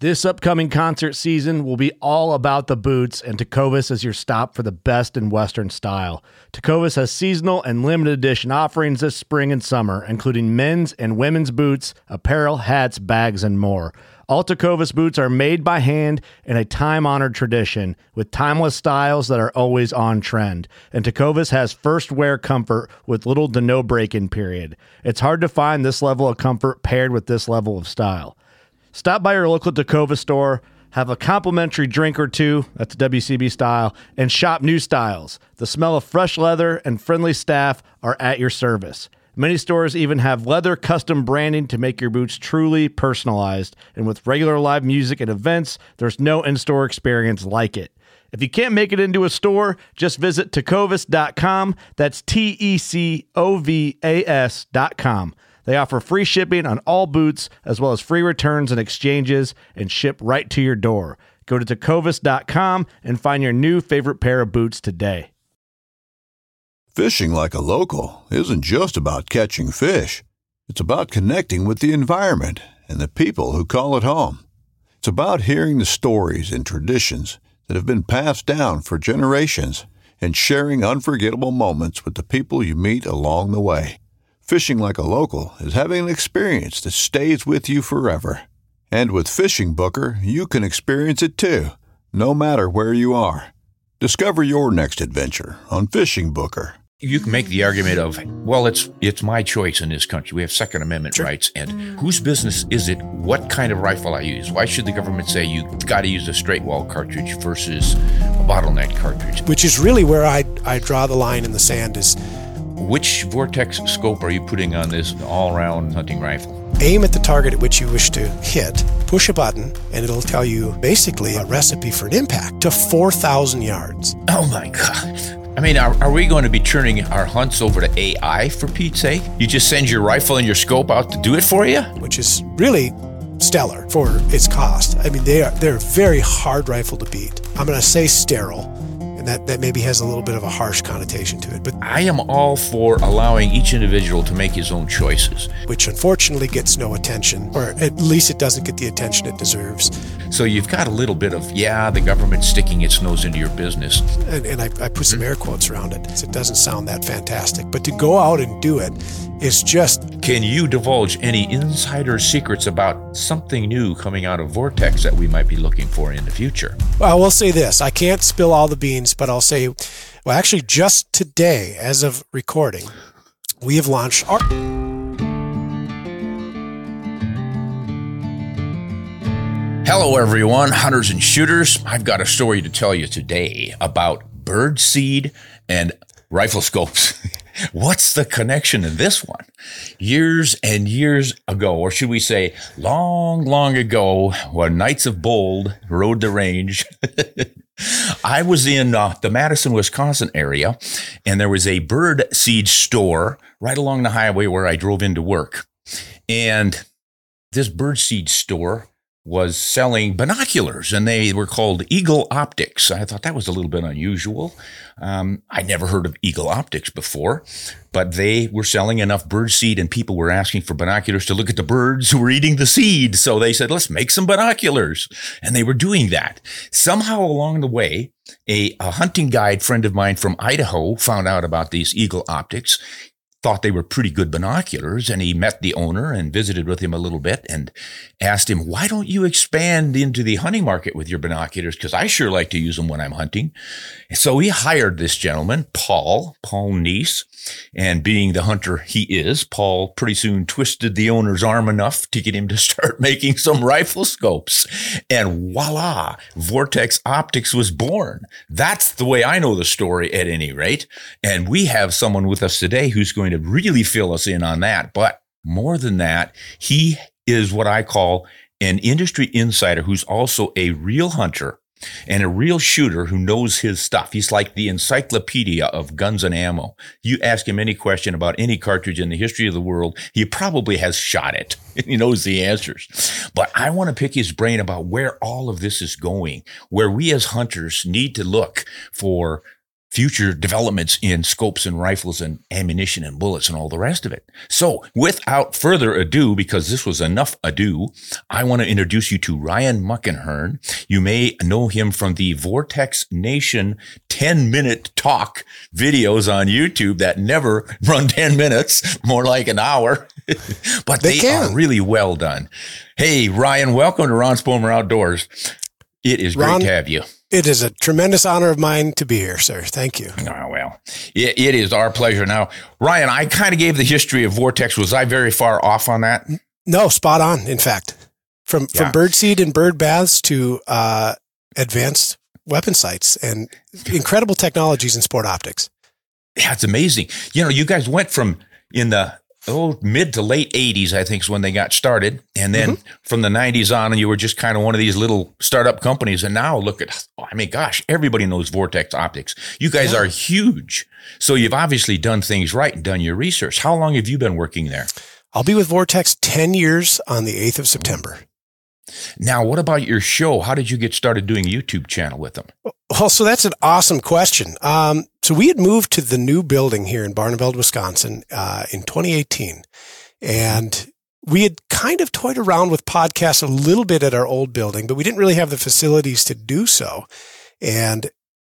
This upcoming concert season will be all about the boots, and Tecovas is your stop for the best in Western style. Tecovas has seasonal and limited edition offerings this spring and summer, including men's and women's boots, apparel, hats, bags, and more. All Tecovas boots are made by hand in a time-honored tradition with timeless styles that are always on trend. And Tecovas has first wear comfort with little to no break-in period. It's hard to find this level of comfort paired with this level of style. Stop by your local Tecovas store, have a complimentary drink or two, that's WCB style, and shop new styles. The smell of fresh leather and friendly staff are at your service. Many stores even have leather custom branding to make your boots truly personalized. And with regular live music and events, there's no in-store experience like it. If you can't make it into a store, just visit tecovas.com. That's TECOVAS.com. They offer free shipping on all boots, as well as free returns and exchanges, and ship right to your door. Go to tecovas.com and find your new favorite pair of boots today. Fishing like a local isn't just about catching fish. It's about connecting with the environment and the people who call it home. It's about hearing the stories and traditions that have been passed down for generations and sharing unforgettable moments with the people you meet along the way. Fishing like a local is having an experience that stays with you forever. And with Fishing Booker, you can experience it too, no matter where you are. Discover your next adventure on Fishing Booker. You can make the argument of, well, it's my choice in this country. We have Second Amendment rights, and whose business is it what kind of rifle I use? Why should the government say you've got to use a straight wall cartridge versus a bottleneck cartridge? Which is really where I draw the line in the sand is, which Vortex scope are you putting on this all-around hunting rifle? Aim at the target at which you wish to hit, push a button, and it'll tell you basically a recipe for an impact to 4,000 yards. Oh my God. I mean, are we going to be turning our hunts over to AI, for Pete's sake? You just send your rifle and your scope out to do it for you? Which is really stellar for its cost. I mean, they're a very hard rifle to beat. I'm going to say sterile. That maybe has a little bit of a harsh connotation to it. But I am all for allowing each individual to make his own choices. Which unfortunately gets no attention, or at least it doesn't get the attention it deserves. So you've got a little bit of, the government's sticking its nose into your business. And I put some air quotes around it, because it doesn't sound that fantastic. But to go out and do it is just... Can you divulge any insider secrets about something new coming out of Vortex that we might be looking for in the future? Well, I will say this. I can't spill all the beans, but I'll say, well, actually, just today, as of recording, we have launched our... Hello, everyone, hunters and shooters. I've got a story to tell you today about bird seed and rifle scopes. What's the connection in this one? Years and years ago, or should we say long, long ago, when Knights of Bold rode the range, I was in the Madison, Wisconsin area, and there was a bird seed store right along the highway where I drove into work. And this bird seed store was selling binoculars, and they were called Eagle Optics. I thought that was a little bit unusual. I'd never heard of Eagle Optics before, but they were selling enough bird seed, and people were asking for binoculars to look at the birds who were eating the seed. So they said, let's make some binoculars. And they were doing that. Somehow along the way, a hunting guide friend of mine from Idaho found out about these Eagle Optics, thought they were pretty good binoculars, and he met the owner and visited with him a little bit and asked him, why don't you expand into the hunting market with your binoculars? Because I sure like to use them when I'm hunting. So he hired this gentleman, Paul Neese, and being the hunter he is, Paul pretty soon twisted the owner's arm enough to get him to start making some rifle scopes. And voila, Vortex Optics was born. That's the way I know the story at any rate. And we have someone with us today who's going to really fill us in on that. But more than that, he is what I call an industry insider who's also a real hunter and a real shooter who knows his stuff. He's like the encyclopedia of guns and ammo. You ask him any question about any cartridge in the history of the world, he probably has shot it. He knows the answers. But I want to pick his brain about where all of this is going, where we as hunters need to look for future developments in scopes and rifles and ammunition and bullets and all the rest of it. So without further ado, because this was enough ado, I want to introduce you to Ryan Muckenhirn. You may know him from the Vortex Nation 10-minute talk videos on YouTube that never run 10 minutes, more like an hour, but they are really well done. Hey, Ryan, welcome to Ron Spomer Outdoors. It is great to have you. It is a tremendous honor of mine to be here, sir. Thank you. Oh, well, it is our pleasure. Now, Ryan, I kind of gave the history of Vortex. Was I very far off on that? No, spot on, in fact. From birdseed and bird baths to advanced weapon sights and incredible technologies in sport optics. Yeah, it's amazing. You know, you guys went from in the mid to late 80s, I think is when they got started. And then from the 90s on, and you were just kind of one of these little startup companies. And now look at, everybody knows Vortex Optics. You guys are huge. So you've obviously done things right and done your research. How long have you been working there? I'll be with Vortex 10 years on the 8th of September. Now, what about your show? How did you get started doing a YouTube channel with them? Well, so that's an awesome question. So we had moved to the new building here in Barneveld, Wisconsin, in 2018. And we had kind of toyed around with podcasts a little bit at our old building, but we didn't really have the facilities to do so. And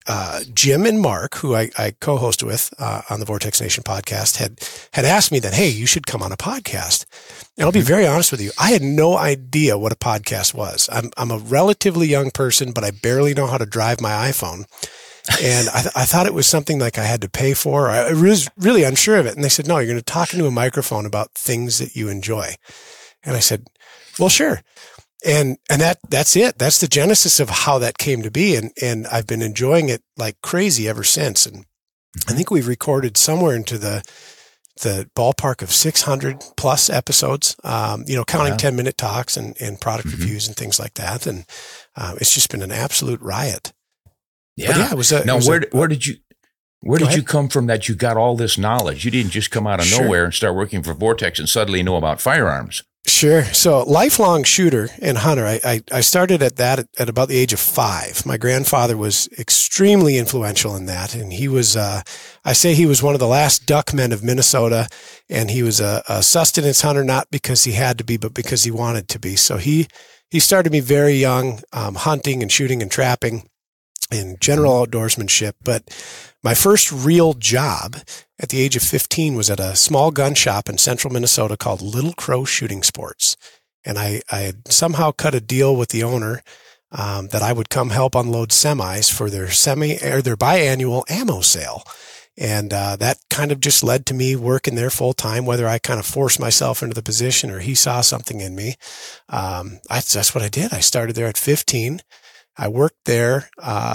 Jim and Mark, who I co-host with on the Vortex Nation podcast, had asked me that, hey, you should come on a podcast. And I'll be very honest with you, I had no idea what a podcast was. I'm a relatively young person, but I barely know how to drive my iPhone. And I thought it was something like I had to pay for. I was really unsure of it. And they said, no, you're going to talk into a microphone about things that you enjoy. And I said, well, sure. And that's it. That's the genesis of how that came to be. And I've been enjoying it like crazy ever since. And I think we've recorded somewhere into the ballpark of 600 plus episodes, counting 10-minute talks and product reviews and things like that. And it's just been an absolute riot. Yeah. It was where did you come from that you got all this knowledge? You didn't just come out of nowhere and start working for Vortex and suddenly know about firearms. Sure. So lifelong shooter and hunter. I started at that at about the age of 5. My grandfather was extremely influential in that. And he was, I say he was one of the last duck men of Minnesota. And he was a sustenance hunter, not because he had to be, but because he wanted to be. So he started me very young, hunting and shooting and trapping and general outdoorsmanship. But my first real job at the age of 15 was at a small gun shop in central Minnesota called Little Crow Shooting Sports. And I had somehow cut a deal with the owner that I would come help unload semis for their biannual ammo sale. And that kind of just led to me working there full time, whether I kind of forced myself into the position or he saw something in me. That's what I did. I started there at 15. I worked there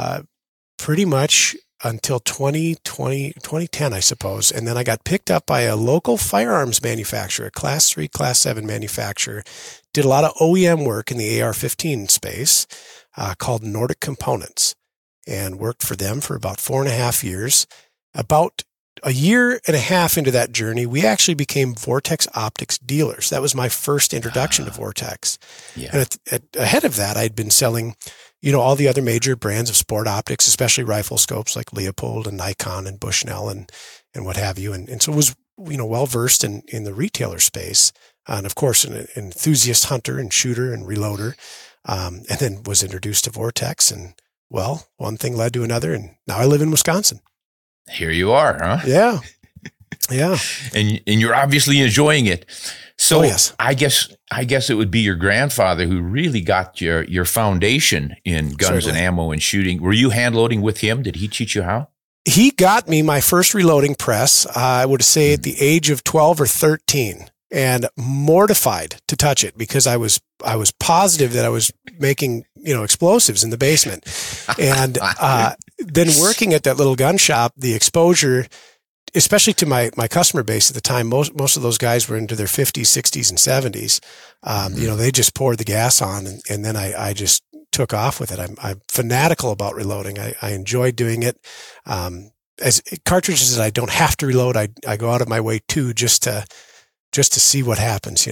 pretty much until 2010, I suppose. And then I got picked up by a local firearms manufacturer, a Class 3, Class 7 manufacturer. Did a lot of OEM work in the AR-15 space called Nordic Components, and worked for them for about 4.5 years. About a year and a half into that journey, we actually became Vortex Optics dealers. That was my first introduction to Vortex. Yeah. And ahead of that, I'd been selling all the other major brands of sport optics, especially rifle scopes like Leupold and Nikon and Bushnell and what have you. And so was, well-versed in the retailer space. And of course, an enthusiast hunter and shooter and reloader. And then was introduced to Vortex. And well, one thing led to another. And now I live in Wisconsin. Here you are, huh? Yeah. Yeah. And you're obviously enjoying it. So yes. I guess it would be your grandfather who really got your foundation in guns and ammo and shooting. Were you hand loading with him? Did he teach you how? He got me my first reloading press, I would say at the age of 12 or 13, and mortified to touch it because I was positive that I was making, explosives in the basement. And then working at that little gun shop, the exposure, especially to my customer base at the time, most of those guys were into their 50s, 60s, and 70s. They just poured the gas on, and then I just took off with it. I'm fanatical about reloading. I enjoy doing it. As cartridges that I don't have to reload, I go out of my way too, just to see what happens,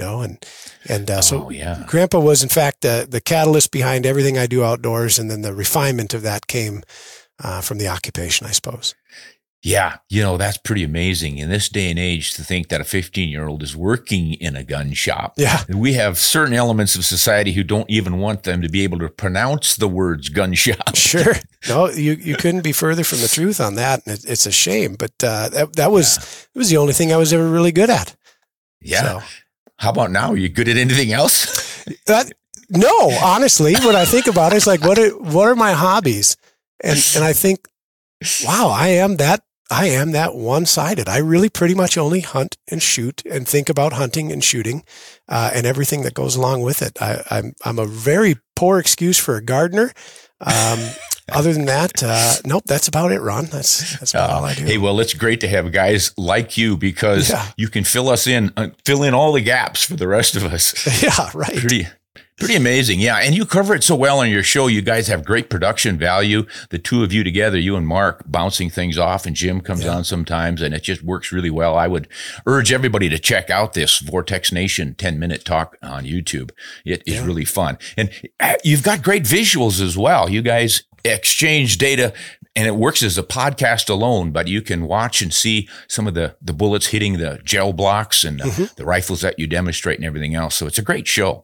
So Grandpa was in fact the catalyst behind everything I do outdoors, and then the refinement of that came from the occupation, I suppose. Yeah, that's pretty amazing in this day and age to think that a 15-year-old is working in a gun shop. Yeah. And we have certain elements of society who don't even want them to be able to pronounce the words gun shop. Sure. No, you couldn't be further from the truth on that. And it's a shame, but it was the only thing I was ever really good at. Yeah. So. How about now? Are you good at anything else? No, honestly, when I think about it, it's like, what are my hobbies? And I think, wow, I am that one-sided. I really pretty much only hunt and shoot and think about hunting and shooting, and everything that goes along with it. I'm a very poor excuse for a gardener. Other than that, nope, that's about it, Ron. That's about all I do. Hey, well, it's great to have guys like you because you can fill in all the gaps for the rest of us. Yeah, right. Pretty amazing. Yeah. And you cover it so well on your show. You guys have great production value. The two of you together, you and Mark, bouncing things off, and Jim comes on sometimes, and it just works really well. I would urge everybody to check out this Vortex Nation 10-minute talk on YouTube. It is really fun. And you've got great visuals as well. You guys exchange data, and it works as a podcast alone, but you can watch and see some of the bullets hitting the gel blocks and the rifles that you demonstrate and everything else. So it's a great show.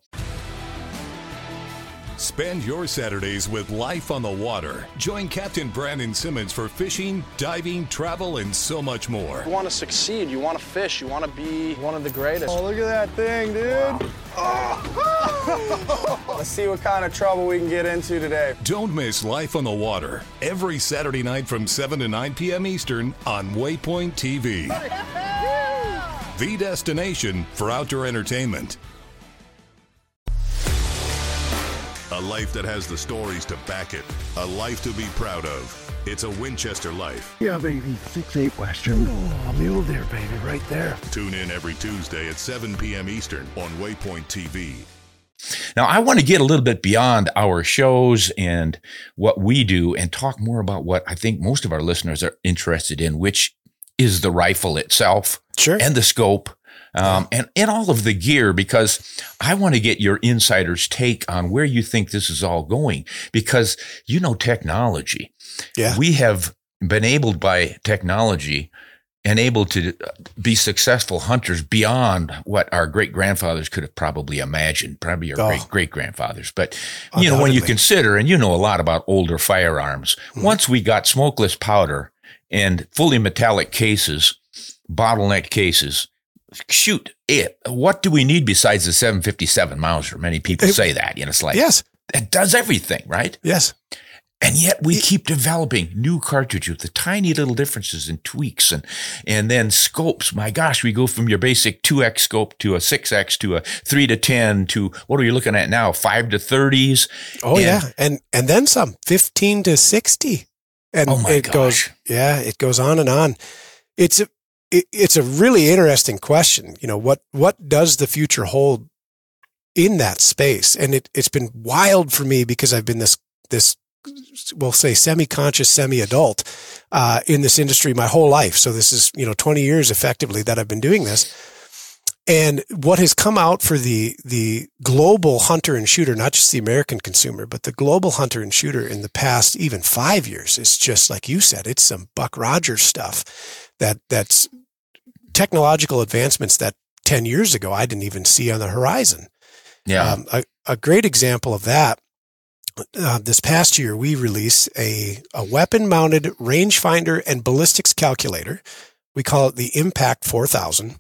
Spend your Saturdays with Life on the Water. Join Captain Brandon Simmons for fishing, diving, travel, and so much more. You want to succeed, you want to fish, you want to be one of the greatest. Oh, look at that thing, dude. Wow. Oh. Let's see what kind of trouble we can get into today. Don't miss Life on the Water every Saturday night from 7 to 9 p.m. Eastern on Waypoint TV. The destination for outdoor entertainment. A life that has the stories to back it. A life to be proud of. It's a Winchester life. Yeah, baby. 6'8" Western. Oh, mule deer, baby, right there. Tune in every Tuesday at 7 p.m. Eastern on Waypoint TV. Now, I want to get a little bit beyond our shows and what we do and talk more about what I think most of our listeners are interested in, which is the rifle itself and the scope. And all of the gear, because I want to get your insider's take on where you think this is all going, because technology. Yeah. We have been enabled by technology and able to be successful hunters beyond what our great-grandfathers could have probably imagined, probably our great-great-grandfathers. But, when you consider, and a lot about older firearms, once we got smokeless powder and fully metallic cases, bottleneck cases, shoot it. What do we need besides the 757 Mauser? Many people say that. It's like, it does everything, right? Yes. And yet we keep developing new cartridges with the tiny little differences and tweaks and then scopes. My gosh, we go from your basic 2X scope to a 6X to a 3 to 10 to what are you looking at now? 5 to 30s. Oh, yeah. And then some, 15 to 60. And it goes on and on. It's a really interesting question. What does the future hold in that space? And it's been wild for me because I've been this we'll say semi-conscious, semi-adult in this industry my whole life. So this is 20 years effectively that I've been doing this. And what has come out for the global hunter and shooter, not just the American consumer, but the global hunter and shooter in the past even 5 years is just like you said, it's some Buck Rogers stuff that's technological advancements that 10 years ago I didn't even see on the horizon. Yeah. A great example of that, this past year we released a weapon-mounted rangefinder and ballistics calculator. We call it the Impact 4000.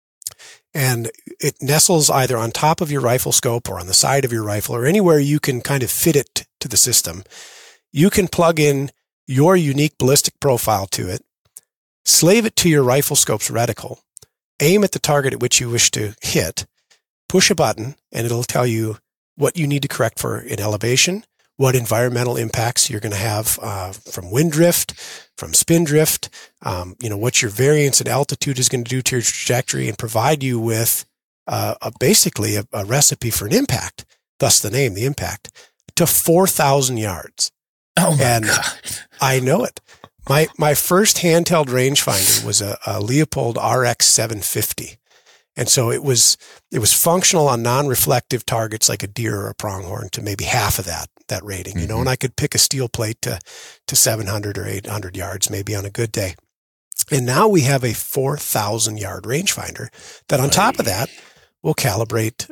And it nestles either on top of your rifle scope or on the side of your rifle or anywhere you can kind of fit it to the system. You can plug in your unique ballistic profile to it, slave it to your rifle scope's reticle, aim at the target at which you wish to hit, push a button, and it'll tell you what you need to correct for in elevation, what environmental impacts you're going to have from wind drift, from spin drift, what your variance in altitude is going to do to your trajectory, and provide you with basically a recipe for an impact, thus the name, the Impact, to 4,000 yards. Oh, my God. I know it. My first handheld rangefinder was a Leopold RX 750. And so it was functional on non-reflective targets like a deer or a pronghorn to maybe half of that rating, and I could pick a steel plate to 700 or 800 yards maybe on a good day. And now we have a 4,000 yard rangefinder that on top of that will calculate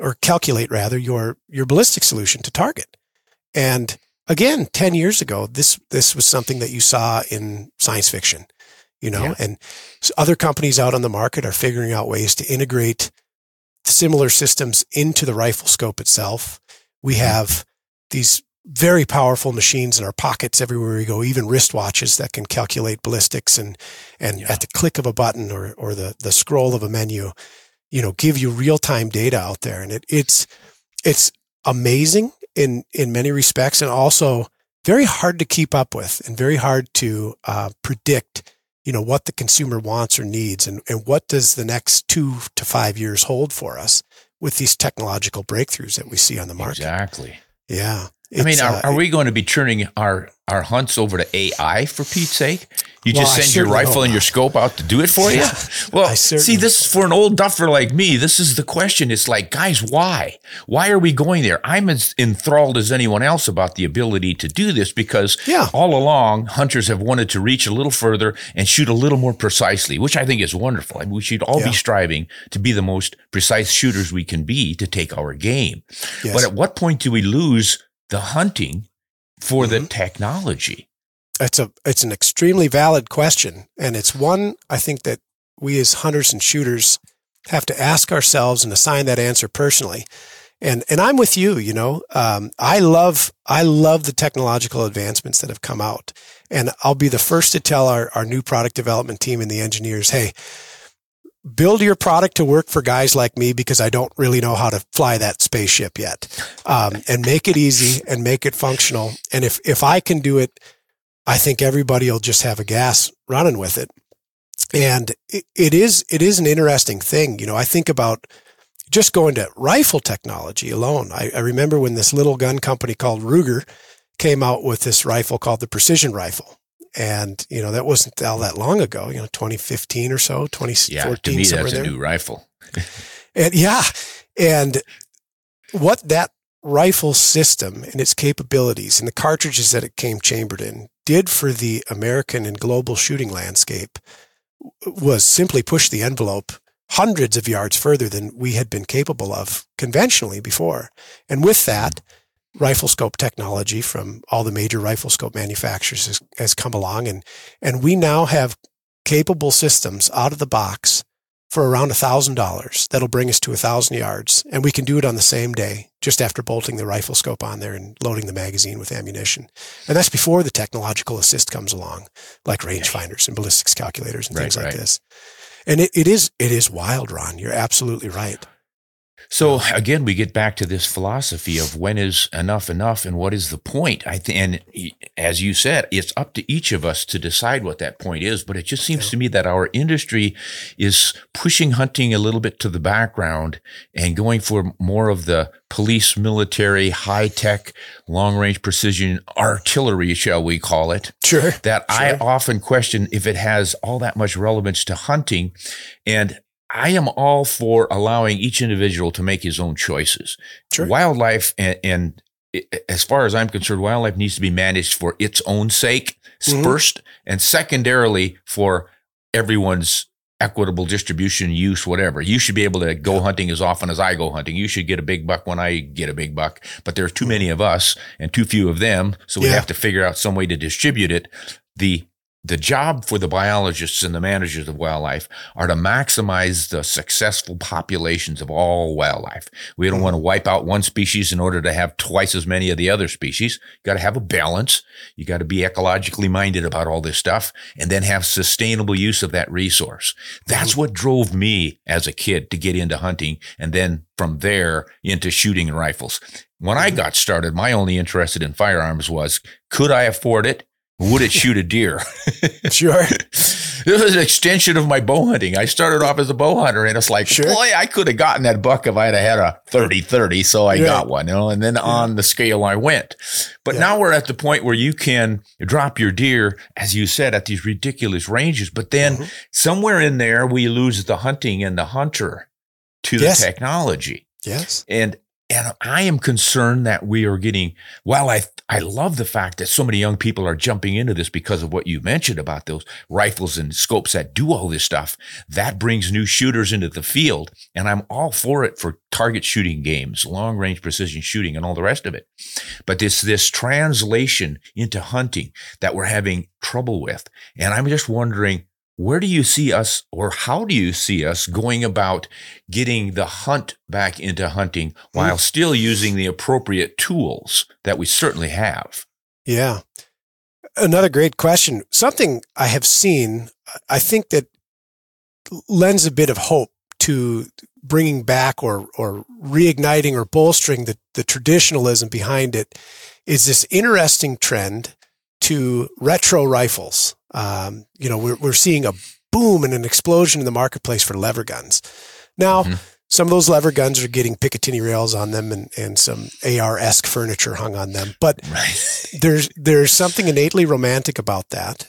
your ballistic solution to target. And again, 10 years ago, this was something that you saw in science fiction, and other companies out on the market are figuring out ways to integrate similar systems into the rifle scope itself. We have these very powerful machines in our pockets everywhere we go, even wristwatches that can calculate ballistics and at the click of a button or the scroll of a menu, give you real-time data out there. And it's amazing in many respects, and also very hard to keep up with and very hard to predict, what the consumer wants or needs and what does the next 2 to 5 years hold for us with these technological breakthroughs that we see on the market. Exactly. Yeah. Are we going to be turning our hunts over to AI for Pete's sake? You just send your rifle and your scope out to do it for you? Well, see, this for an old duffer like me, this is the question. It's like, guys, why? Why are we going there? I'm as enthralled as anyone else about the ability to do this because all along, hunters have wanted to reach a little further and shoot a little more precisely, which I think is wonderful. I mean, we should all be striving to be the most precise shooters we can be to take our game. Yes. But at what point do we lose the hunting for the technology? It's an extremely valid question. And it's one I think that we as hunters and shooters have to ask ourselves and assign that answer personally. And I'm with you, I love the technological advancements that have come out. And I'll be the first to tell our new product development team and the engineers, hey, build your product to work for guys like me because I don't really know how to fly that spaceship yet. And make it easy and make it functional. And if I can do it, I think everybody will just have a gas running with it. And it is an interesting thing. I think about just going to rifle technology alone. I remember when this little gun company called Ruger came out with this rifle called the Precision Rifle. And, that wasn't all that long ago, 2015 or so, 2014. Yeah, to me, that's a new rifle. And what that rifle system and its capabilities and the cartridges that it came chambered in did for the American and global shooting landscape was simply push the envelope hundreds of yards further than we had been capable of conventionally before. And with that, rifle scope technology from all the major rifle scope manufacturers has come along. And we now have capable systems out of the box for around $1,000 that'll bring us to 1,000 yards. And we can do it on the same day, just after bolting the rifle scope on there and loading the magazine with ammunition. And that's before the technological assist comes along, like rangefinders and ballistics calculators and things like this. And it is wild, Ron. You're absolutely right. So again, we get back to this philosophy of when is enough and what is the point? And as you said, it's up to each of us to decide what that point is. But it just seems to me that our industry is pushing hunting a little bit to the background and going for more of the police, military, high-tech, long-range precision artillery, shall we call it? Sure. I often question if it has all that much relevance to hunting. And I am all for allowing each individual to make his own choices. Sure. Wildlife, and as far as I'm concerned, wildlife needs to be managed for its own sake first, and secondarily for everyone's equitable distribution, use, whatever. You should be able to go hunting as often as I go hunting. You should get a big buck when I get a big buck. But there are too many of us and too few of them, so we have to figure out some way to distribute it. The job for the biologists and the managers of wildlife are to maximize the successful populations of all wildlife. We don't want to wipe out one species in order to have twice as many of the other species. You got to have a balance. You got to be ecologically minded about all this stuff and then have sustainable use of that resource. That's what drove me as a kid to get into hunting and then from there into shooting and rifles. When I got started, my only interest in firearms was, could I afford it? Would it shoot a deer? Sure. This was an extension of my bow hunting. I started off as a bow hunter, and it's like, boy, I could have gotten that buck if I'd had a 30-30, so I got one, and then on the scale I went. But now we're at the point where you can drop your deer, as you said, at these ridiculous ranges. But then somewhere in there, we lose the hunting and the hunter to the technology. Yes. And And I am concerned that we are getting, while I love the fact that so many young people are jumping into this because of what you mentioned about those rifles and scopes that do all this stuff, that brings new shooters into the field. And I'm all for it for target shooting games, long range precision shooting and all the rest of it. But this translation into hunting that we're having trouble with. And I'm just wondering, where do you see us, or how do you see us going about getting the hunt back into hunting while still using the appropriate tools that we certainly have? Yeah. Another great question. Something I have seen, I think that lends a bit of hope to bringing back or reigniting or bolstering the traditionalism behind it, is this interesting trend to retro rifles. We're seeing a boom and an explosion in the marketplace for lever guns. Now, some of those lever guns are getting Picatinny rails on them and some AR-esque furniture hung on them. But there's something innately romantic about that,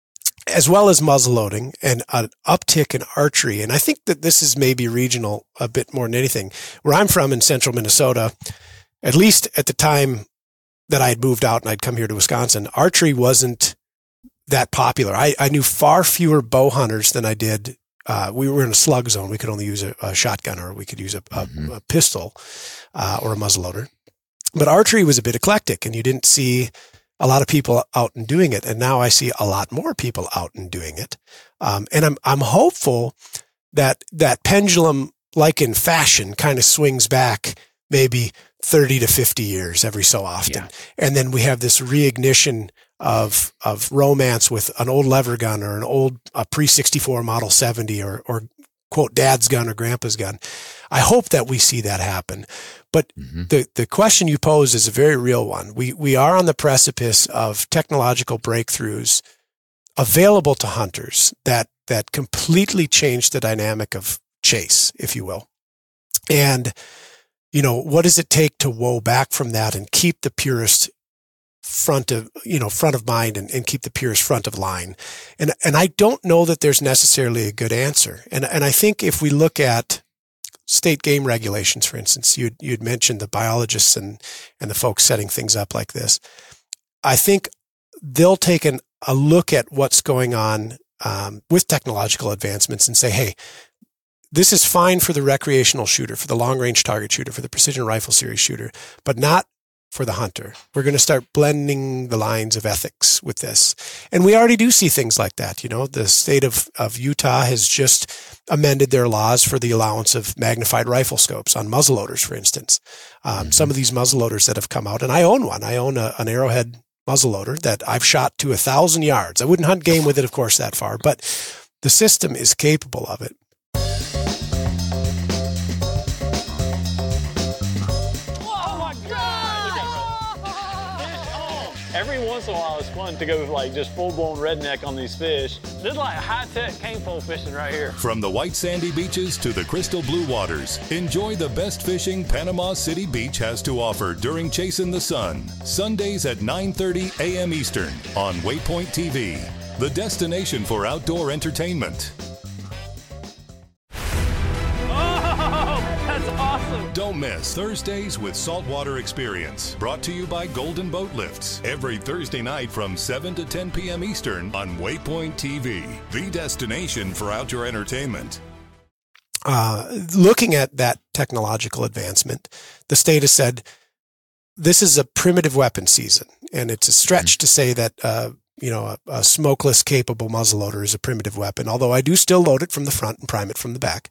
as well as muzzleloading and an uptick in archery. And I think that this is maybe regional a bit more than anything. Where I'm from in central Minnesota, at least at the time that I had moved out and I'd come here to Wisconsin, archery wasn't that popular. I knew far fewer bow hunters than I did. We were in a slug zone. We could only use a shotgun, or we could use a pistol or a muzzleloader. But archery was a bit eclectic, and you didn't see a lot of people out and doing it. And now I see a lot more people out and doing it. And I'm hopeful that pendulum, like in fashion, kind of swings back maybe 30 to 50 years every so often. Yeah. And then we have this reignition of romance with an old lever gun or an old pre-64 Model 70 or quote dad's gun or grandpa's gun. I hope that we see that happen. But the question you pose is a very real one. We are on the precipice of technological breakthroughs available to hunters that completely change the dynamic of chase, if you will. And what does it take to woe back from that and keep the purist front of mind and keep the purist front of line? And I don't know that there's necessarily a good answer. And I think if we look at state game regulations, for instance, you'd mentioned the biologists and the folks setting things up like this. I think they'll take a look at what's going on with technological advancements and say, hey, this is fine for the recreational shooter, for the long-range target shooter, for the precision rifle series shooter, but not for the hunter. We're going to start blending the lines of ethics with this. And we already do see things like that. The state of Utah has just amended their laws for the allowance of magnified rifle scopes on muzzleloaders, for instance. Some of these muzzleloaders that have come out, and I own one. I own an Arrowhead muzzleloader that I've shot to 1,000 yards. I wouldn't hunt game with it, of course, that far, but the system is capable of it. Every once in a while, it's fun to go like just full-blown redneck on these fish. This is like high-tech cane pole fishing right here. From the white sandy beaches to the crystal blue waters, enjoy the best fishing Panama City Beach has to offer during Chasing the Sun. Sundays at 9:30 a.m. Eastern on Waypoint TV, the destination for outdoor entertainment. Don't miss Thursdays with Saltwater Experience, brought to you by Golden Boat Lifts, every Thursday night from 7 to 10 p.m. Eastern on Waypoint TV, the destination for outdoor entertainment. Looking at that technological advancement, the state has said this is a primitive weapon season, and it's a stretch to say that a smokeless capable muzzleloader is a primitive weapon, although I do still load it from the front and prime it from the back.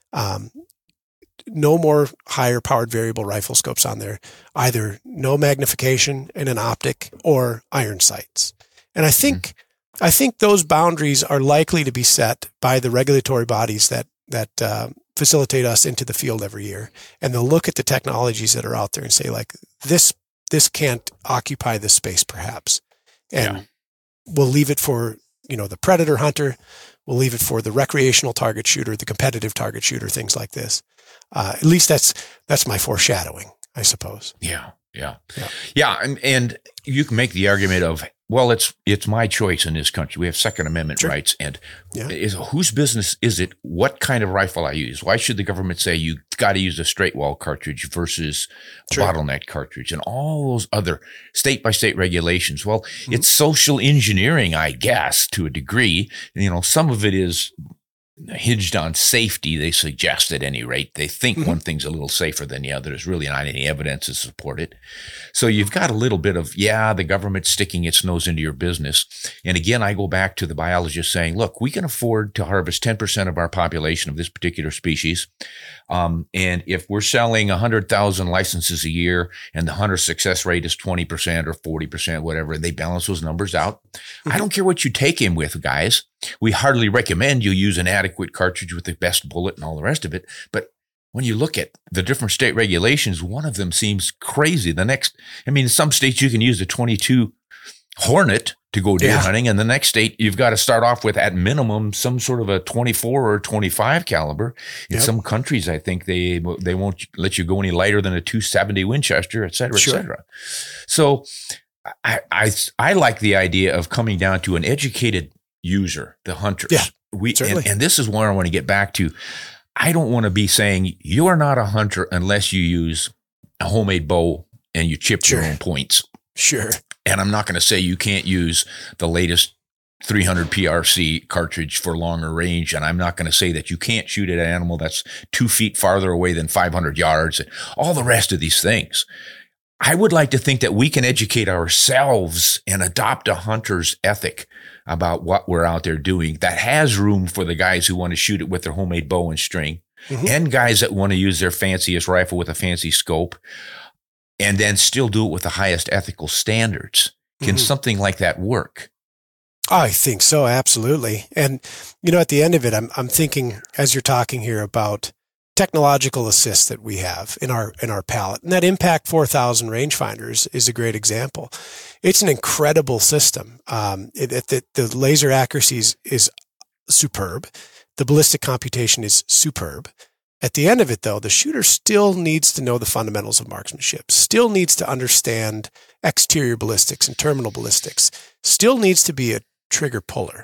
No more higher powered variable rifle scopes on there, either no magnification and an optic or iron sights. And I think those boundaries are likely to be set by the regulatory bodies that facilitate us into the field every year. And they'll look at the technologies that are out there and say, like, this can't occupy this space perhaps. And we'll leave it for, the predator hunter. We'll leave it for the recreational target shooter, the competitive target shooter, things like this. At least that's my foreshadowing, I suppose. Yeah. And you can make the argument of well, it's my choice in this country. We have Second Amendment rights, and whose business is it what kind of rifle I use? Why should the government say you got to use a straight wall cartridge versus a bottleneck cartridge and all those other state by state regulations? Well, it's social engineering, I guess, to a degree. Some of it is hinged on safety, they suggest at any rate. They think one thing's a little safer than the other. There's really not any evidence to support it. So you've got a little bit of, the government's sticking its nose into your business. And again, I go back to the biologist saying, look, we can afford to harvest 10% of our population of this particular species. And if we're selling 100,000 licenses a year and the hunter success rate is 20% or 40%, whatever, they balance those numbers out. I don't care what you take him with, guys. We hardly recommend you use an adequate cartridge with the best bullet and all the rest of it. But when you look at the different state regulations, one of them seems crazy. In some states you can use a 22 Hornet to go deer hunting, and the next state you've got to start off with at minimum some sort of a 24 or 25 caliber. In some countries, I think they won't let you go any lighter than a 270 Winchester, et cetera, et cetera. So I like the idea of coming down to an educated user, the hunters. And this is where I want to get back to. I don't want to be saying you are not a hunter unless you use a homemade bow and you chip your own points. Sure. And I'm not going to say you can't use the latest 300 PRC cartridge for longer range. And I'm not going to say that you can't shoot at an animal that's 2 feet farther away than 500 yards and all the rest of these things. I would like to think that we can educate ourselves and adopt a hunter's ethic about what we're out there doing that has room for the guys who want to shoot it with their homemade bow and string and guys that want to use their fanciest rifle with a fancy scope and then still do it with the highest ethical standards. Can something like that work? I think so. Absolutely. And, at the end of it, I'm thinking as you're talking here about technological assist that we have in our palette. And that Impact 4000 rangefinders is a great example. It's an incredible system. The laser accuracy is superb. The ballistic computation is superb. At the end of it, though, the shooter still needs to know the fundamentals of marksmanship, still needs to understand exterior ballistics and terminal ballistics, still needs to be a trigger puller.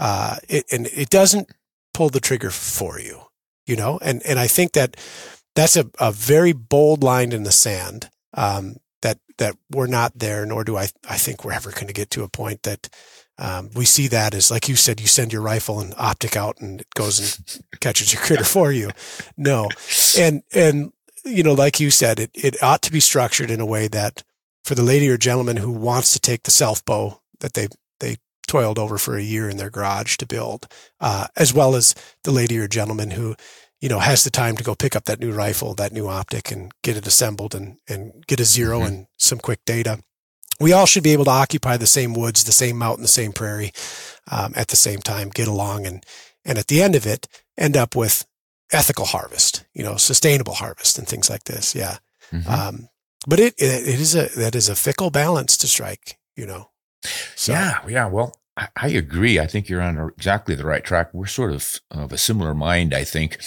It doesn't pull the trigger for you. And I think that's a very bold line in the sand, that we're not there, nor do I think we're ever going to get to a point that we see that as, like you said, you send your rifle and optic out and it goes and catches your critter for you. No. And like you said, it ought to be structured in a way that for the lady or gentleman who wants to take the self bow that they toiled over for a year in their garage to build, as well as the lady or gentleman who, has the time to go pick up that new rifle, that new optic and get it assembled and get a zero and some quick data. We all should be able to occupy the same woods, the same mountain, the same prairie, at the same time, get along and at the end of it, end up with ethical harvest, sustainable harvest and things like this. Yeah. But that is a fickle balance to strike, So. Yeah. Well, I agree. I think you're on exactly the right track. We're sort of a similar mind, I think.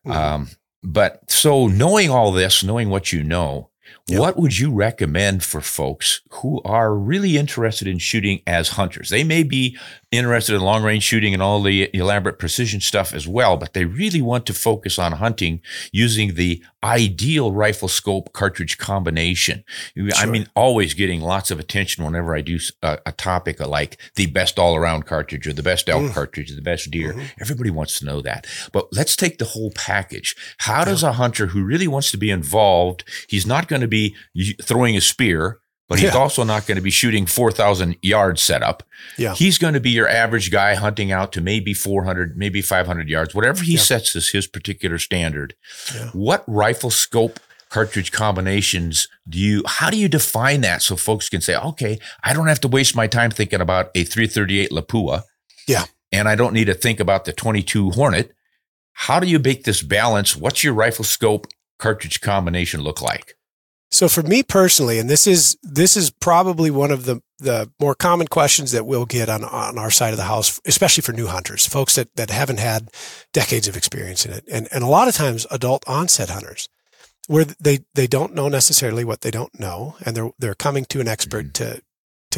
But so knowing all this, knowing what you know, what would you recommend for folks who are really interested in shooting as hunters? They may be interested in long range shooting and all the elaborate precision stuff as well, but they really want to focus on hunting using the ideal rifle scope cartridge combination. Sure. Always getting lots of attention whenever I do a topic like the best all around cartridge or the best elk cartridge or the best deer. Everybody wants to know that. But let's take the whole package. How does a hunter who really wants to be involved, he's not going to be throwing a spear, but he's also not going to be shooting 4,000 yards setup. Yeah. He's going to be your average guy hunting out to maybe 400, maybe 500 yards, whatever he sets as his particular standard. Yeah. What rifle scope cartridge combinations how do you define that so folks can say, okay, I don't have to waste my time thinking about a 338 Lapua. Yeah. And I don't need to think about the 22 Hornet. How do you make this balance? What's your rifle scope cartridge combination look like? So for me personally, and this is probably one of the more common questions that we'll get on our side of the house, especially for new hunters, folks that haven't had decades of experience in it. And a lot of times adult onset hunters where they don't know necessarily what they don't know. And they're coming to an expert to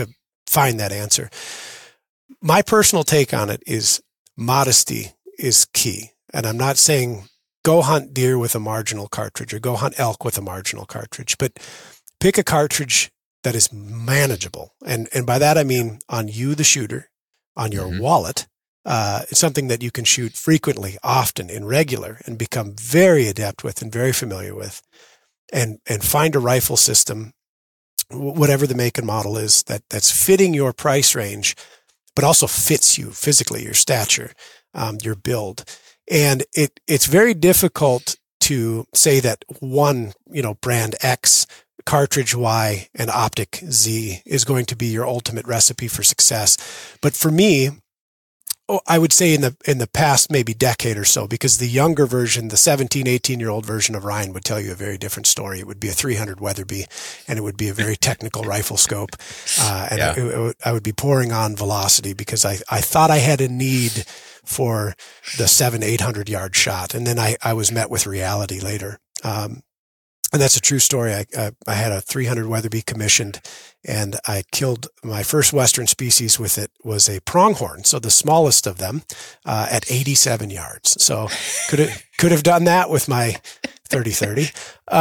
find that answer. My personal take on it is modesty is key. And I'm not saying go hunt deer with a marginal cartridge or go hunt elk with a marginal cartridge, but pick a cartridge that is manageable. And by that, I mean on you, the shooter, on your wallet. It's something that you can shoot frequently, often, and regular, and become very adept with and very familiar with. And find a rifle system, whatever the make and model is, that's fitting your price range, but also fits you physically, your stature, your build. And it's very difficult to say that one, brand X, cartridge Y, and optic Z is going to be your ultimate recipe for success. But for me, I would say in the past maybe decade or so, because the younger version, the 17, 18-year-old version of Ryan would tell you a very different story. It would be a 300 Weatherby, and it would be a very technical rifle scope. I would be pouring on velocity because I thought I had a need for the 700-800 yard shot. And then I was met with reality later. And that's a true story. I had a 300 Weatherby commissioned, and I killed my first Western species with it was a pronghorn. So the smallest of them, at 87 yards. So could have done that with my 30-30.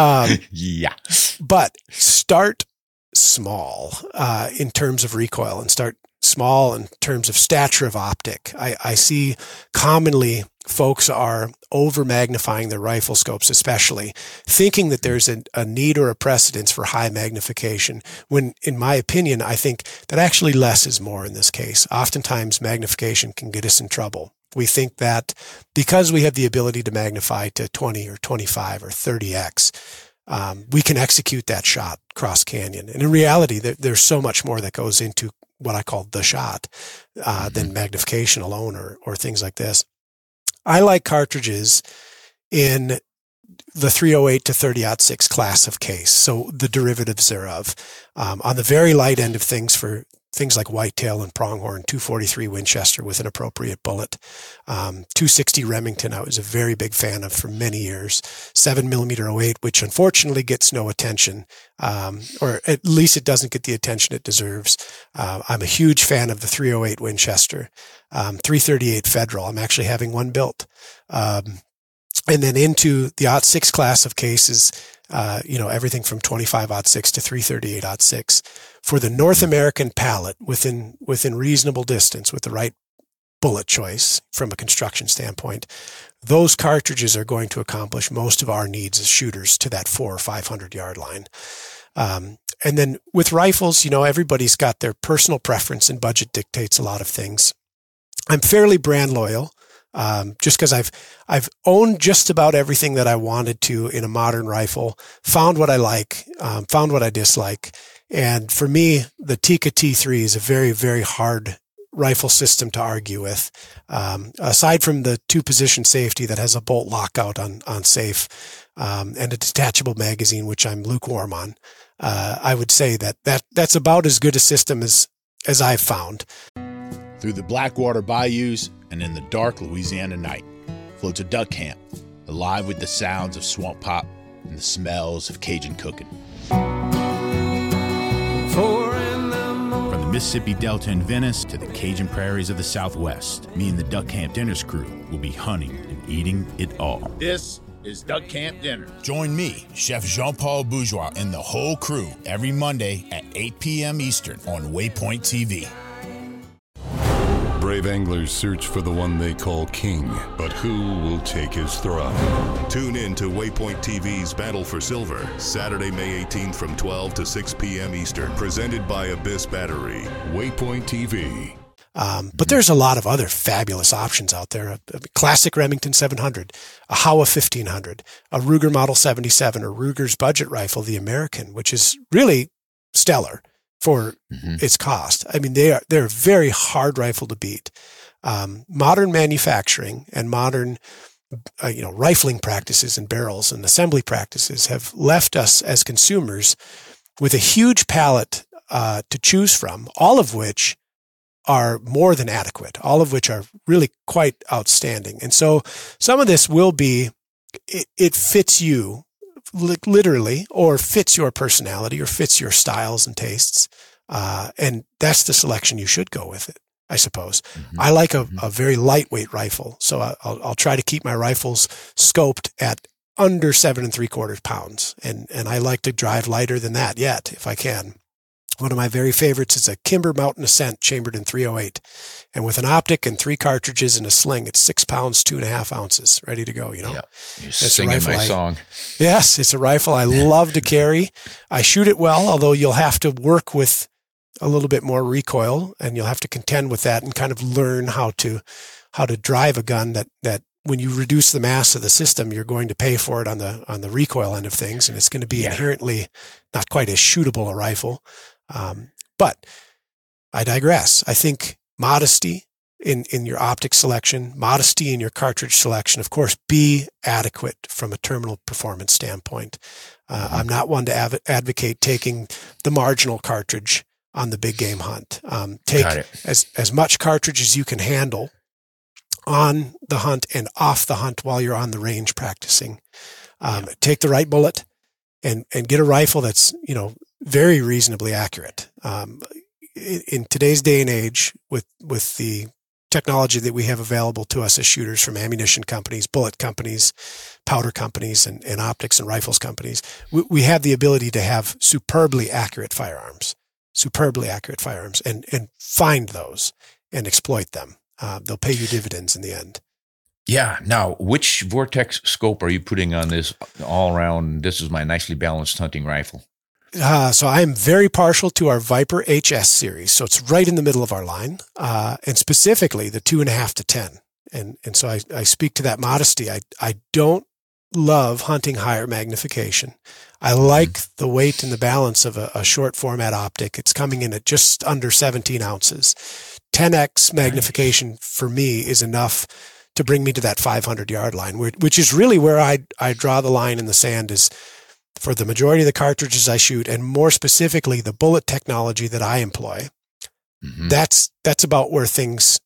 But start small, in terms of recoil, and start small in terms of stature of optic. I see commonly folks are over magnifying their rifle scopes, especially thinking that there's a need or a precedence for high magnification, when in my opinion, I think that actually less is more in this case. Oftentimes magnification can get us in trouble. We think that because we have the ability to magnify to 20 or 25 or 30x, we can execute that shot cross canyon. And in reality, there's so much more that goes into what I call the shot than magnification alone or things like this. I like cartridges in the 308 to 30-06 class of case, so the derivatives thereof. On the very light end of things for things like whitetail and pronghorn, 243 Winchester with an appropriate bullet, 260 Remington I was a very big fan of for many years, 7mm 08, which unfortunately gets no attention, or at least it doesn't get the attention it deserves. I'm a huge fan of the 308 Winchester, 338 Federal. I'm actually having one built. And then into the 06 class of cases, everything from 25-06 to 338-06 for the North American palate within reasonable distance with the right bullet choice from a construction standpoint. Those cartridges are going to accomplish most of our needs as shooters to that 400 or 500 yard line. And then with rifles, everybody's got their personal preference and budget dictates a lot of things. I'm fairly brand loyal. Just because I've owned just about everything that I wanted to in a modern rifle, found what I like, found what I dislike. And for me, the Tikka T3 is a very, very hard rifle system to argue with. Aside from the 2-position safety that has a bolt lockout on safe, and a detachable magazine, which I'm lukewarm on, I would say that's about as good a system as I've found. Through the Blackwater bayous and in the dark Louisiana night floats a duck camp, alive with the sounds of swamp pop and the smells of Cajun cooking. From the Mississippi Delta in Venice to the Cajun prairies of the Southwest, me and the Duck Camp Dinners crew will be hunting and eating it all. This is Duck Camp Dinner. Join me, Chef Jean-Paul Bourgeois, and the whole crew every Monday at 8 p.m. Eastern on Waypoint TV. Brave anglers search for the one they call king, but who will take his throne? Tune in to Waypoint TV's Battle for Silver, Saturday, May 18th from 12 to 6 p.m. Eastern, presented by Abyss Battery. Waypoint TV. But there's a lot of other fabulous options out there. A classic Remington 700, a Howa 1500, a Ruger Model 77, or Ruger's budget rifle, the American, which is really stellar for its cost. I mean, they're a very hard rifle to beat. Modern manufacturing and modern, rifling practices and barrels and assembly practices have left us as consumers with a huge palette to choose from, all of which are more than adequate, all of which are really quite outstanding. And so some of this will be, it fits you literally, or fits your personality, or fits your styles and tastes. And that's the selection you should go with it, I suppose. I like a very lightweight rifle. So I'll try to keep my rifles scoped at under 7 3/4 pounds. And I like to drive lighter than that yet, if I can. One of my very favorites is a Kimber Mountain Ascent chambered in .308. And with an optic and 3 cartridges and a sling, it's 6 pounds, 2.5 ounces, ready to go, You're singing my song. Yes, it's a rifle I love to carry. I shoot it well, although you'll have to work with a little bit more recoil, and you'll have to contend with that and kind of learn how to drive a gun that when you reduce the mass of the system, you're going to pay for it on the recoil end of things, and it's going to be inherently not quite as shootable a rifle. But I digress. I think modesty in your optic selection, modesty in your cartridge selection, of course, be adequate from a terminal performance standpoint. I'm not one to advocate taking the marginal cartridge on the big game hunt. Take as much cartridge as you can handle on the hunt and off the hunt while you're on the range practicing. Take the right bullet and get a rifle that's, very reasonably accurate. In today's day and age, with the technology that we have available to us as shooters from ammunition companies, bullet companies, powder companies, and optics and rifles companies, we have the ability to have superbly accurate firearms, and find those and exploit them. They'll pay you dividends in the end. Yeah. Now, which Vortex scope are you putting on this all around? This is my nicely balanced hunting rifle. So I am very partial to our Viper HS series. So it's right in the middle of our line, and specifically the 2.5 to 10. And so I speak to that modesty. I don't love hunting higher magnification. I like the weight and the balance of a short format optic. It's coming in at just under 17 ounces. 10x magnification for me is enough to bring me to that 500-yard line, which is really where I draw the line in the sand, is for the majority of the cartridges I shoot, and more specifically the bullet technology that I employ. That's about where things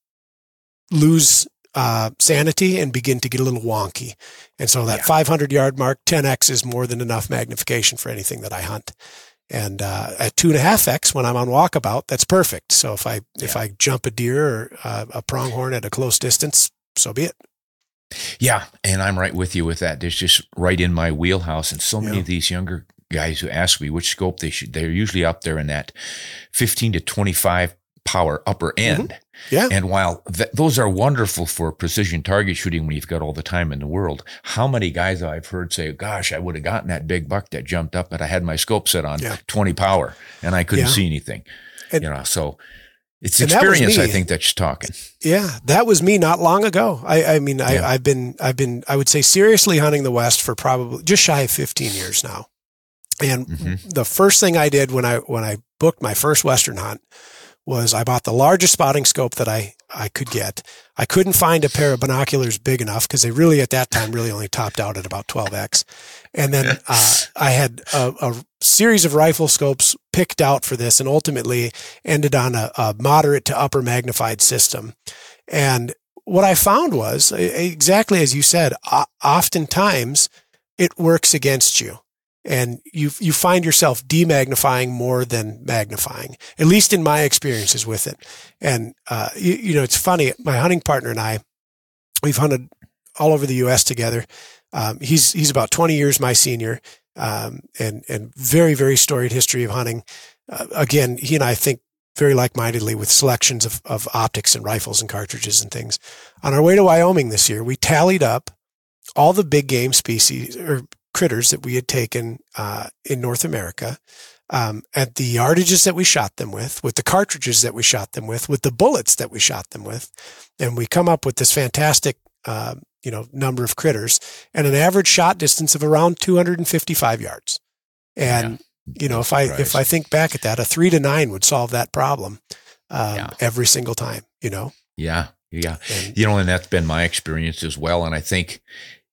lose sanity and begin to get a little wonky. And so that 500-yard mark, 10x is more than enough magnification for anything that I hunt. And at 2.5x, when I'm on walkabout, that's perfect. So if I jump a deer or a pronghorn at a close distance, so be it. Yeah, and I'm right with you with that. It's just right in my wheelhouse. And so many of these younger guys who ask me which scope they should, they're usually up there in that 15 to 25 power upper end. Yeah. And while those are wonderful for precision target shooting when you've got all the time in the world, how many guys I've heard say, gosh, I would have gotten that big buck that jumped up, but I had my scope set on 20 power and I couldn't see anything. So it's experience, I think, that's talking. Yeah, that was me not long ago. I've been, I would say, seriously hunting the West for probably just shy of 15 years now. And the first thing I did when I booked my first Western hunt was I bought the largest spotting scope that I could get. I couldn't find a pair of binoculars big enough because they really, at that time, really only topped out at about 12x. And then I had a series of rifle scopes picked out for this, and ultimately ended on a moderate to upper magnified system. And what I found was, exactly as you said, oftentimes it works against you. And you find yourself demagnifying more than magnifying, at least in my experiences with it. And, it's funny. My hunting partner and I, we've hunted all over the U.S. together. He's about 20 years my senior, and very, very storied history of hunting. Again, he and I think very like-mindedly with selections of optics and rifles and cartridges and things. On our way to Wyoming this year, we tallied up all the big game species or critters that we had taken in North America, at the yardages that we shot them with the cartridges that we shot them with the bullets that we shot them with. And we come up with this fantastic, number of critters and an average shot distance of around 255 yards. And, if I think back at that, a 3 to 9 would solve that problem every single time, Yeah. And that's been my experience as well. And I think,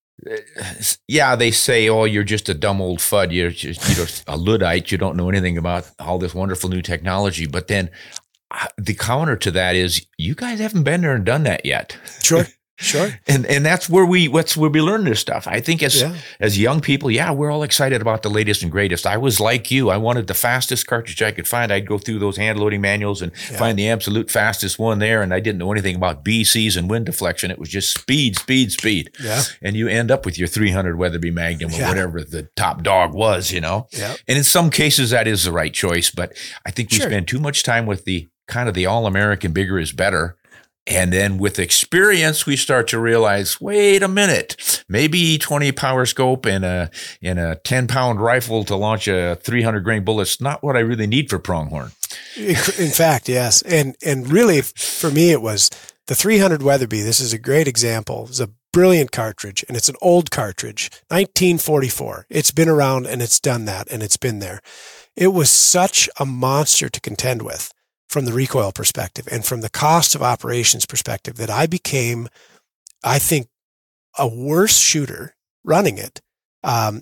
they say, oh, you're just a dumb old FUD. You're just, a Luddite. You don't know anything about all this wonderful new technology. But then the counter to that is you guys haven't been there and done that yet. Sure. Sure. And that's where we learn this stuff. I think as young people, we're all excited about the latest and greatest. I was like you. I wanted the fastest cartridge I could find. I'd go through those hand loading manuals and find the absolute fastest one there. And I didn't know anything about BCs and wind deflection. It was just speed. Yeah. And you end up with your 300 Weatherby Magnum or whatever the top dog was, Yeah. And in some cases that is the right choice, but I think we spend too much time with the kind of the all-American bigger is better. And then with experience, we start to realize, wait a minute, maybe 20 power scope and a 10-pound rifle to launch a 300 grain bullet's not what I really need for pronghorn. In fact, yes. And really, for me, it was the 300 Weatherby. This is a great example. It's a brilliant cartridge, and it's an old cartridge, 1944. It's been around, and it's done that, and it's been there. It was such a monster to contend with from the recoil perspective and from the cost of operations perspective that I became, I think, a worse shooter running it. I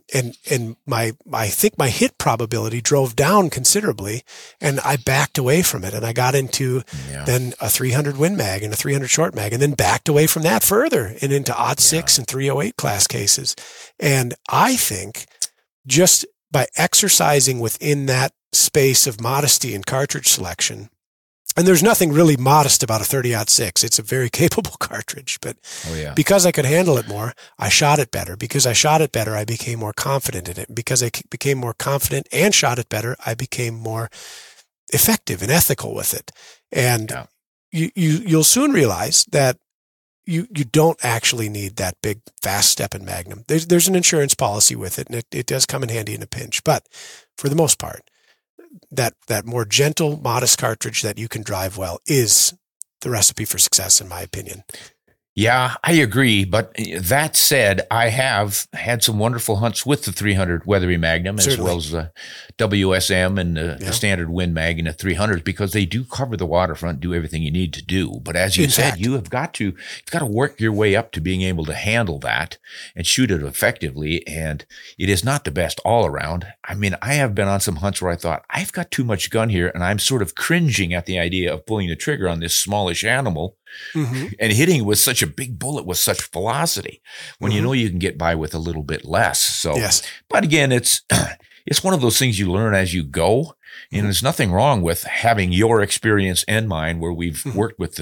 think my hit probability drove down considerably, and I backed away from it. And I got into then a 300 Win Mag and a 300 short mag, and then backed away from that further and into .6 and 308 class cases. And I think just by exercising within that space of modesty in cartridge selection, and there's nothing really modest about a 30-06. It's a very capable cartridge, but because I could handle it more, I shot it better. Because I shot it better, I became more confident in it. Because I became more confident and shot it better, I became more effective and ethical with it. And you'll soon realize that you don't actually need that big, fast stepping Magnum. There's an insurance policy with it, and it does come in handy in a pinch. But for the most part, that more gentle, modest cartridge that you can drive well is the recipe for success, in my opinion. Yeah, I agree. But that said, I have had some wonderful hunts with the 300 Weatherby Magnum, as well as the WSM and the standard Win Mag and the 300s, because they do cover the waterfront, do everything you need to do. But as you said, you've got to work your way up to being able to handle that and shoot it effectively. And it is not the best all around. I mean, I have been on some hunts where I thought, I've got too much gun here, and I'm sort of cringing at the idea of pulling the trigger on this smallish animal. Mm-hmm. And hitting with such a big bullet with such velocity when you know you can get by with a little bit less. So, but again, it's one of those things you learn as you go. And there's nothing wrong with having your experience and mine, where we've worked with the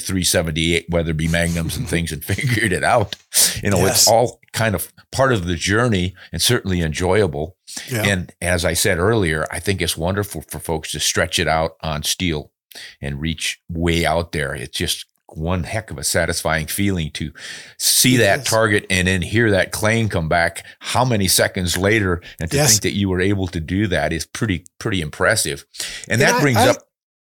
378 Weatherby Magnums and things and figured it out. It's all kind of part of the journey and certainly enjoyable. Yeah. And as I said earlier, I think it's wonderful for folks to stretch it out on steel and reach way out there. It's just one heck of a satisfying feeling to see that target and then hear that clang come back how many seconds later, and to think that you were able to do that is pretty impressive. And that brings up,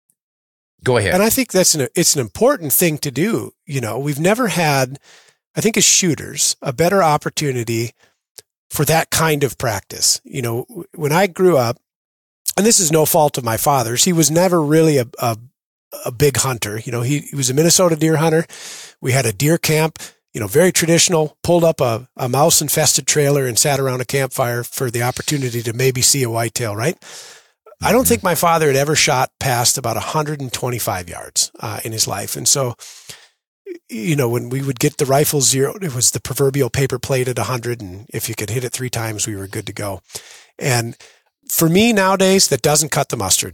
go ahead. And I think it's an important thing to do. We've never had, I think as shooters, a better opportunity for that kind of practice. When I grew up, and this is no fault of my father's, he was never really a big hunter. He was a Minnesota deer hunter. We had a deer camp, very traditional, pulled up a mouse infested trailer and sat around a campfire for the opportunity to maybe see a whitetail, right? I don't think my father had ever shot past about 125 yards in his life. And so, when we would get the rifle zeroed, it was the proverbial paper plate at 100. And if you could hit it 3 times, we were good to go. And for me nowadays, that doesn't cut the mustard.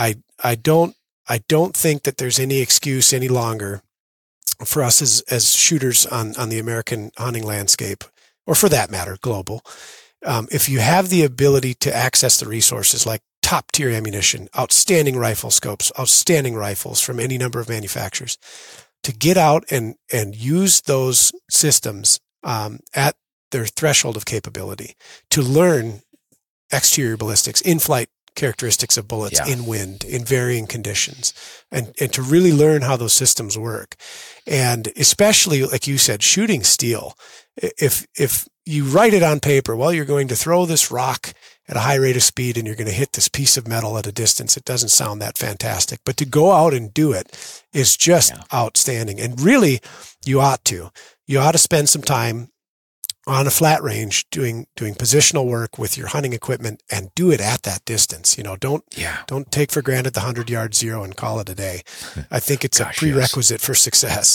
I don't think that there's any excuse any longer for us as shooters on the American hunting landscape, or for that matter, global. If you have the ability to access the resources like top tier ammunition, outstanding rifle scopes, outstanding rifles from any number of manufacturers, to get out and use those systems at their threshold of capability, to learn exterior ballistics, in-flight characteristics of bullets in wind, in varying conditions, and to really learn how those systems work. And especially, like you said, shooting steel. If you write it on paper, you're going to throw this rock at a high rate of speed and you're going to hit this piece of metal at a distance, it doesn't sound that fantastic. But to go out and do it is just outstanding. And really, you ought to spend some time on a flat range doing positional work with your hunting equipment, and do it at that distance. Don't take for granted the 100-yard zero and call it a day. I think it's a prerequisite for success.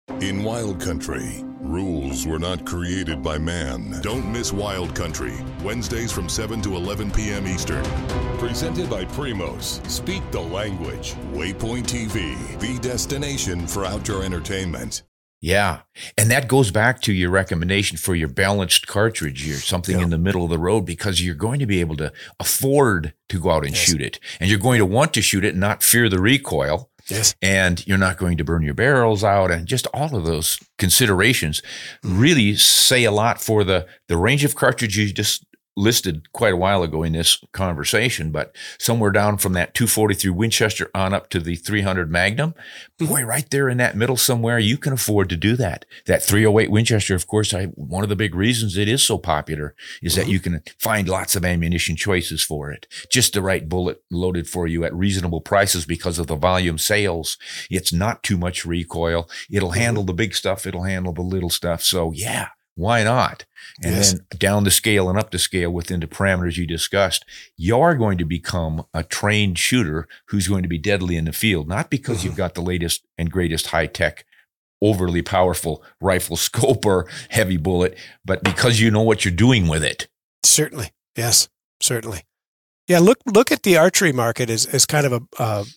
In Wild Country, rules were not created by man. Don't miss Wild Country, Wednesdays from 7 to 11 p.m. Eastern. Presented by Primos. Speak the language. Waypoint TV, the destination for outdoor entertainment. Yeah. And that goes back to your recommendation for your balanced cartridge, or something in the middle of the road, because you're going to be able to afford to go out and shoot it. And you're going to want to shoot it and not fear the recoil. Yes. And you're not going to burn your barrels out, and just all of those considerations really say a lot for the range of cartridges you just listed quite a while ago in this conversation, but somewhere down from that 243 Winchester on up to the 300 Magnum, boy, right there in that middle somewhere, you can afford to do that. That 308 Winchester, of course, one of the big reasons it is so popular is that you can find lots of ammunition choices for it. Just the right bullet loaded for you at reasonable prices because of the volume sales. It's not too much recoil. It'll handle the big stuff. It'll handle the little stuff. So yeah, why not? And then down the scale and up the scale within the parameters you discussed, you're going to become a trained shooter who's going to be deadly in the field, not because you've got the latest and greatest high-tech, overly powerful rifle scope or heavy bullet, but because you know what you're doing with it. Certainly. Yes, certainly. Yeah, look at the archery market as kind of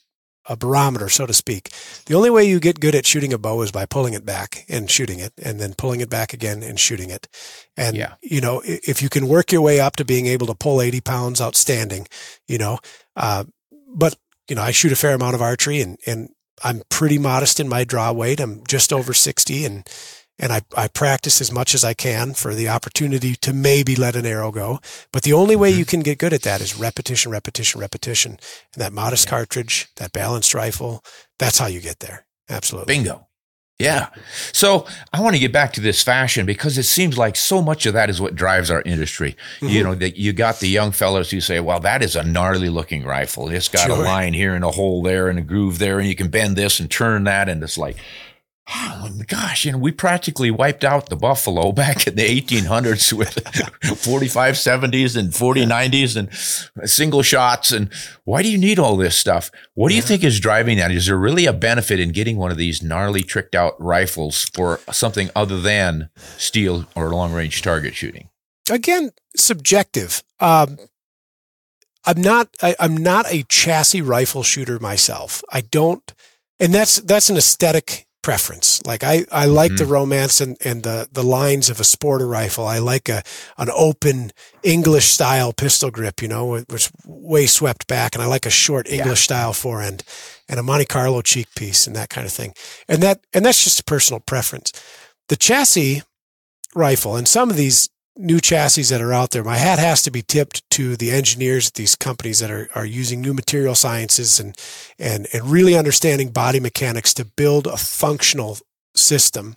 a barometer, so to speak. The only way you get good at shooting a bow is by pulling it back and shooting it, and then pulling it back again and shooting it. And, you know, if you can work your way up to being able to pull 80 pounds, outstanding, you know. But, you know, I shoot a fair amount of archery, and I'm pretty modest in my draw weight. I'm just over 60, and I practice as much as I can for the opportunity to maybe let an arrow go. But the only way you can get good at that is repetition, repetition, repetition. And that modest cartridge, that balanced rifle, that's how you get there. Absolutely. Bingo. Yeah. So I want to get back to this fashion, because it seems like so much of that is what drives our industry. You know, that you got the young fellows who say, well, that is a gnarly looking rifle. It's got a line here and a hole there and a groove there, and you can bend this and turn that. And it's like, oh my gosh, you know, we practically wiped out the buffalo back in the 1800s with 45-70s and 40-90s and single shots. And why do you need all this stuff? What do you think is driving that? Is there really a benefit in getting one of these gnarly tricked out rifles for something other than steel or long range target shooting? Again, subjective. I'm not a chassis rifle shooter myself. I don't, and that's an aesthetic preference. Like I like the romance and the lines of a sporter rifle. I like an open English style pistol grip, you know, which way swept back, and I like a short English style forend and a Monte Carlo cheek piece and that kind of thing. And that's just a personal preference. The chassis rifle, and some of these new chassis that are out there, my hat has to be tipped to the engineers at these companies that are using new material sciences and really understanding body mechanics to build a functional system.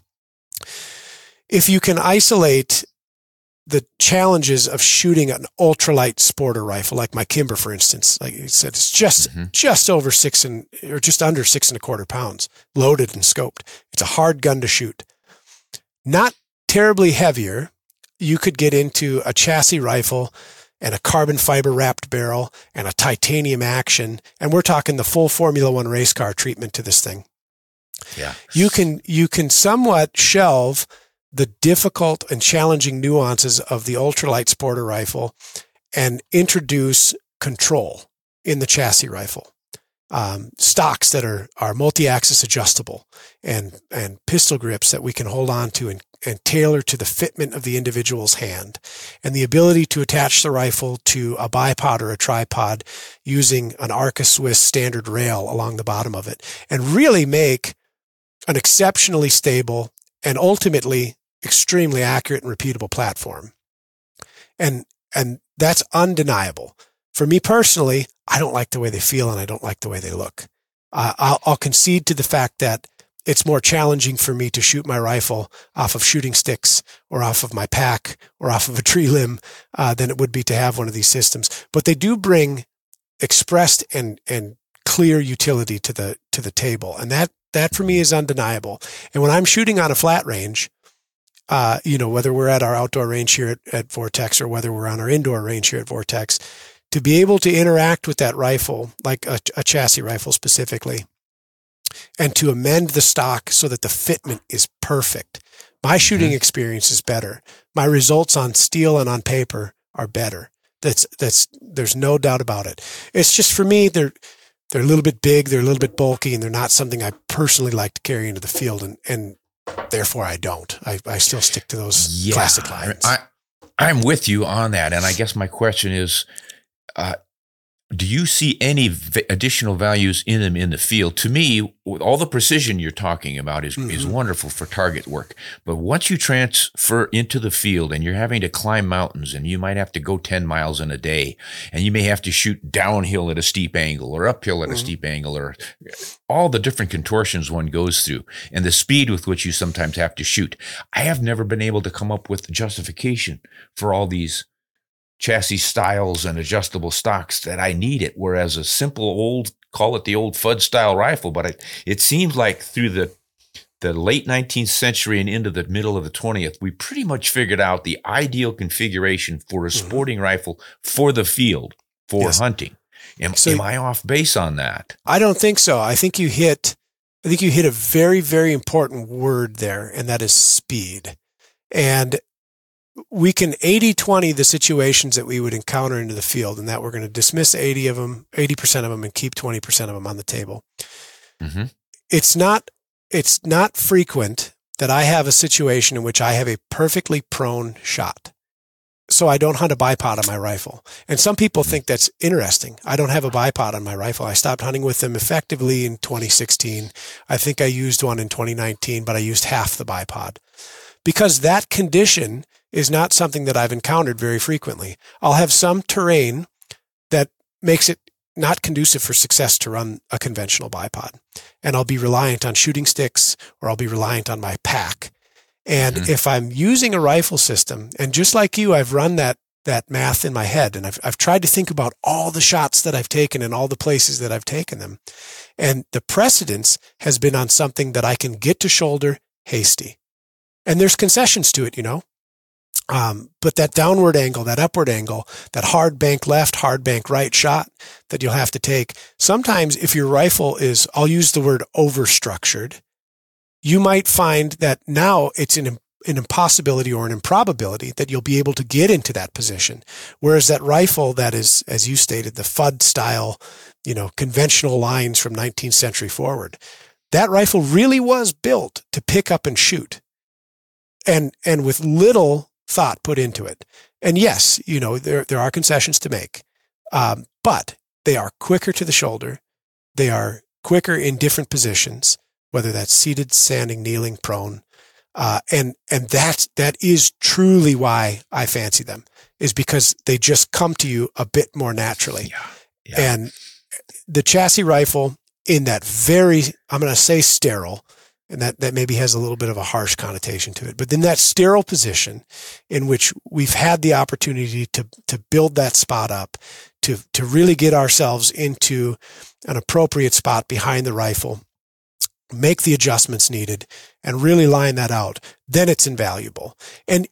If you can isolate the challenges of shooting an ultralight sporter rifle, like my Kimber, for instance, like you said, it's just over just under 6 1/4 pounds loaded and scoped. It's a hard gun to shoot. Not terribly heavier. You could get into a chassis rifle and a carbon fiber wrapped barrel and a titanium action. And we're talking the full Formula One race car treatment to this thing. Yeah. You can somewhat shelve the difficult and challenging nuances of the ultralight sporter rifle and introduce control in the chassis rifle. Stocks that are multi-axis adjustable and pistol grips that we can hold on to and tailor to the fitment of the individual's hand, and the ability to attach the rifle to a bipod or a tripod using an Arca Swiss standard rail along the bottom of it, and really make an exceptionally stable and ultimately extremely accurate and repeatable platform. And that's undeniable. For me personally, I don't like the way they feel and I don't like the way they look. I'll concede to the fact that it's more challenging for me to shoot my rifle off of shooting sticks or off of my pack or off of a tree limb than it would be to have one of these systems. But they do bring expressed and clear utility to the table, and that for me is undeniable. And when I'm shooting on a flat range, you know, whether we're at our outdoor range here at Vortex or whether we're on our indoor range here at Vortex, to be able to interact with that rifle, like a chassis rifle specifically, and to amend the stock so that the fitment is perfect. My shooting experience is better. My results on steel and on paper are better. There's no doubt about it. It's just, for me, they're a little bit big, they're a little bit bulky, and they're not something I personally like to carry into the field, and therefore I don't. I still stick to those classic lines. I'm with you on that, and I guess my question is, do you see any additional values in them in the field? To me, with all the precision you're talking about is wonderful for target work. But once you transfer into the field and you're having to climb mountains, and you might have to go 10 miles in a day, and you may have to shoot downhill at a steep angle or uphill at a steep angle, or all the different contortions one goes through, and the speed with which you sometimes have to shoot. I have never been able to come up with the justification for all these chassis styles and adjustable stocks that I need it. Whereas a simple old, call it the old FUD style rifle, but it seems like through the late 19th century and into the middle of the 20th, we pretty much figured out the ideal configuration for a sporting rifle for the field, for hunting. Am I off base on that? I don't think so. I think you hit a very, very important word there, and that is speed. And we can 80-20 the situations that we would encounter into the field, and that we're going to dismiss 80% of them and keep 20% of them on the table. Mm-hmm. It's not frequent that I have a situation in which I have a perfectly prone shot, so I don't hunt a bipod on my rifle. And some people think that's interesting. I don't have a bipod on my rifle. I stopped hunting with them effectively in 2016. I think I used one in 2019, but I used half the bipod, because that condition is not something that I've encountered very frequently. I'll have some terrain that makes it not conducive for success to run a conventional bipod, and I'll be reliant on shooting sticks, or I'll be reliant on my pack. And if I'm using a rifle system, and just like you, I've run that math in my head, and I've tried to think about all the shots that I've taken and all the places that I've taken them. And the precedence has been on something that I can get to shoulder hasty. And there's concessions to it, but that downward angle, that upward angle, that hard bank left, hard bank right shot that you'll have to take. Sometimes if your rifle is, I'll use the word overstructured, you might find that now it's an impossibility or an improbability that you'll be able to get into that position. Whereas that rifle that is, as you stated, the FUD style, conventional lines from 19th century forward, that rifle really was built to pick up and shoot. And with little thought put into it. And yes, there are concessions to make, but they are quicker to the shoulder. They are quicker in different positions, whether that's seated, standing, kneeling, prone. And that is truly why I fancy them, is because they just come to you a bit more naturally. Yeah. And the chassis rifle, in that very, I'm going to say sterile, and that maybe has a little bit of a harsh connotation to it, but in that sterile position in which we've had the opportunity to build that spot up, to really get ourselves into an appropriate spot behind the rifle, make the adjustments needed, and really line that out, then it's invaluable. And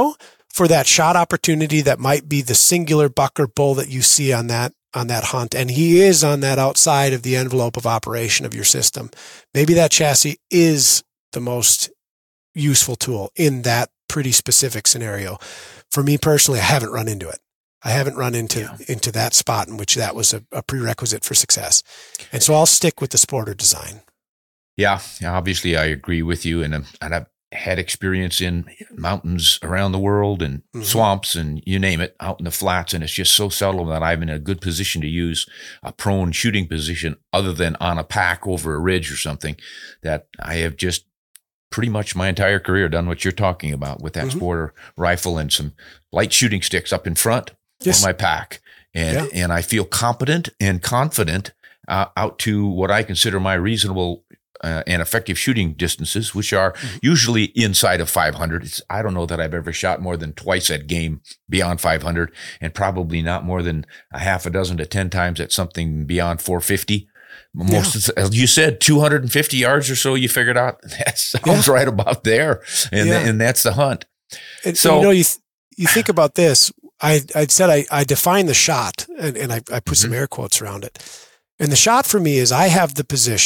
for that shot opportunity that might be the singular buck or bull that you see on that hunt, and he is on that outside of the envelope of operation of your system, maybe that chassis is the most useful tool in that pretty specific scenario. For me personally, I haven't run into it. I haven't run into that spot in which that was a prerequisite for success. And so I'll stick with the Sporter design. Yeah, obviously I agree with you, and I've had experience in mountains around the world and swamps and you name it, out in the flats, and it's just so seldom that I'm in a good position to use a prone shooting position other than on a pack over a ridge or something, that I have just pretty much my entire career done what you're talking about with that Sporter rifle and some light shooting sticks up in front of my pack. And I feel competent and confident out to what I consider my reasonable and effective shooting distances, which are usually inside of 500. I don't know that I've ever shot more than twice at game beyond 500, and probably not more than a half a dozen to 10 times at something beyond 450. Most, as you said, 250 yards or so, you figured out that sounds right about there. And that's the hunt. And, so, you think about this. I said I define the shot, and I put some air quotes around it. And the shot for me is I have the position.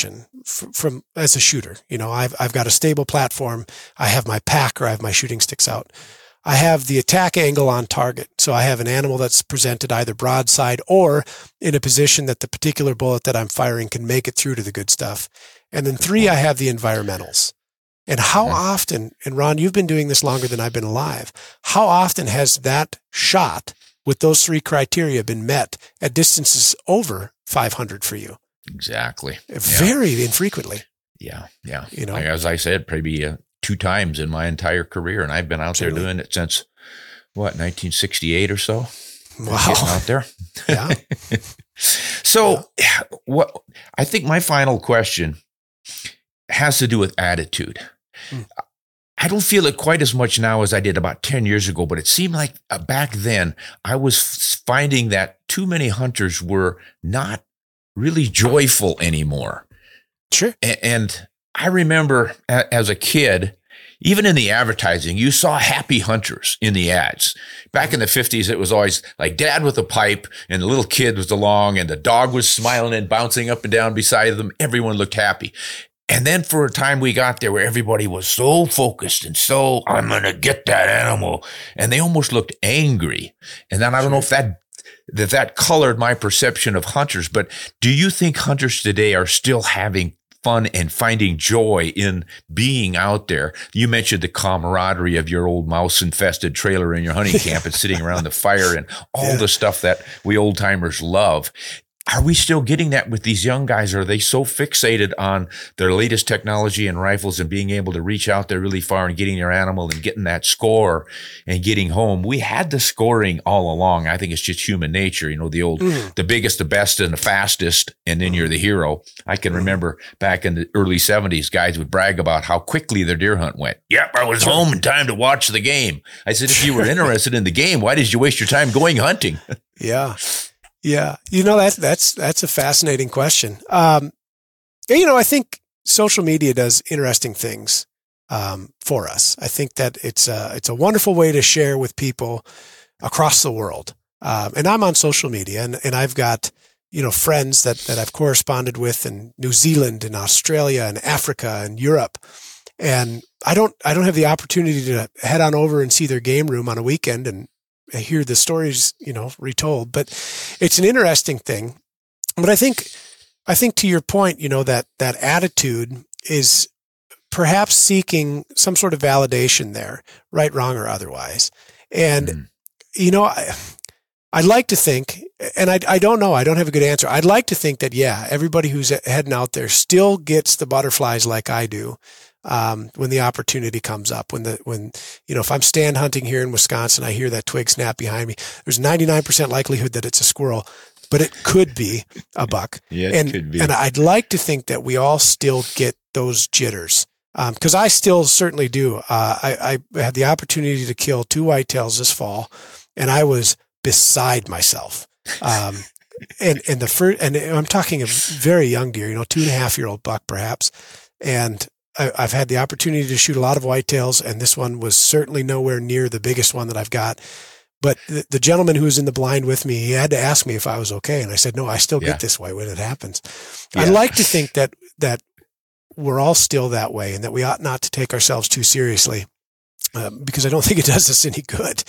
from as a shooter. You know, I've got a stable platform. I have my pack, or I have my shooting sticks out. I have the attack angle on target. So I have an animal that's presented either broadside or in a position that the particular bullet that I'm firing can make it through to the good stuff. And then 3, I have the environmentals. And how often, and Ron, you've been doing this longer than I've been alive, how often has that shot with those 3 criteria been met at distances over 500 for you? Exactly. Very infrequently. Yeah. You know, like, as I said, probably 2 times in my entire career. And I've been out there doing it since, 1968 or so? Wow. Getting out there. Yeah. So what I think my final question has to do with attitude. I don't feel it quite as much now as I did about 10 years ago, but it seemed like back then I was finding that too many hunters were not really joyful anymore. Sure. And I remember as a kid, even in the advertising, you saw happy hunters in the ads. Back in the 50s, it was always like dad with a pipe and the little kid was along and the dog was smiling and bouncing up and down beside them. Everyone looked happy. And then for a time we got there where everybody was so focused and so, I'm going to get that animal. And they almost looked angry. And then I don't know if that colored my perception of hunters, but do you think hunters today are still having fun and finding joy in being out there? You mentioned the camaraderie of your old mouse-infested trailer in your hunting camp and sitting around the fire and all the stuff that we old-timers love. Are we still getting that with these young guys? Are they so fixated on their latest technology and rifles and being able to reach out there really far and getting their animal and getting that score and getting home? We had the scoring all along. I think it's just human nature. You know, the old, the biggest, the best, and the fastest, and then you're the hero. I can remember back in the early 70s, guys would brag about how quickly their deer hunt went. Yep, I was home in time to watch the game. I said, if you were interested in the game, why did you waste your time going hunting? Yeah. Yeah. You know, that's a fascinating question. You know, I think social media does interesting things, for us. I think that it's a wonderful way to share with people across the world. And I'm on social media and I've got, you know, friends that I've corresponded with in New Zealand and Australia and Africa and Europe. And I don't have the opportunity to head on over and see their game room on a weekend and hear the stories, you know, retold, but it's an interesting thing. But I think to your point, you know, that attitude is perhaps seeking some sort of validation there, right, wrong, or otherwise. And, you know, I'd like to think, and I don't know, I don't have a good answer. I'd like to think that, yeah, everybody who's heading out there still gets the butterflies like I do. When the opportunity comes up, when you know, if I'm stand hunting here in Wisconsin, I hear that twig snap behind me, there's 99% likelihood that it's a squirrel, but it could be a buck. Yeah, it could be. And I'd like to think that we all still get those jitters. Cause I still certainly do. I had the opportunity to kill 2 whitetails this fall and I was beside myself. And I'm talking a very young deer, you know, 2.5-year-old buck perhaps. And I've had the opportunity to shoot a lot of whitetails, and this one was certainly nowhere near the biggest one that I've got. But the gentleman who was in the blind with me, he had to ask me if I was okay. And I said, no, I still get this way when it happens. Yeah. I'd like to think that we're all still that way and that we ought not to take ourselves too seriously, because I don't think it does us any good.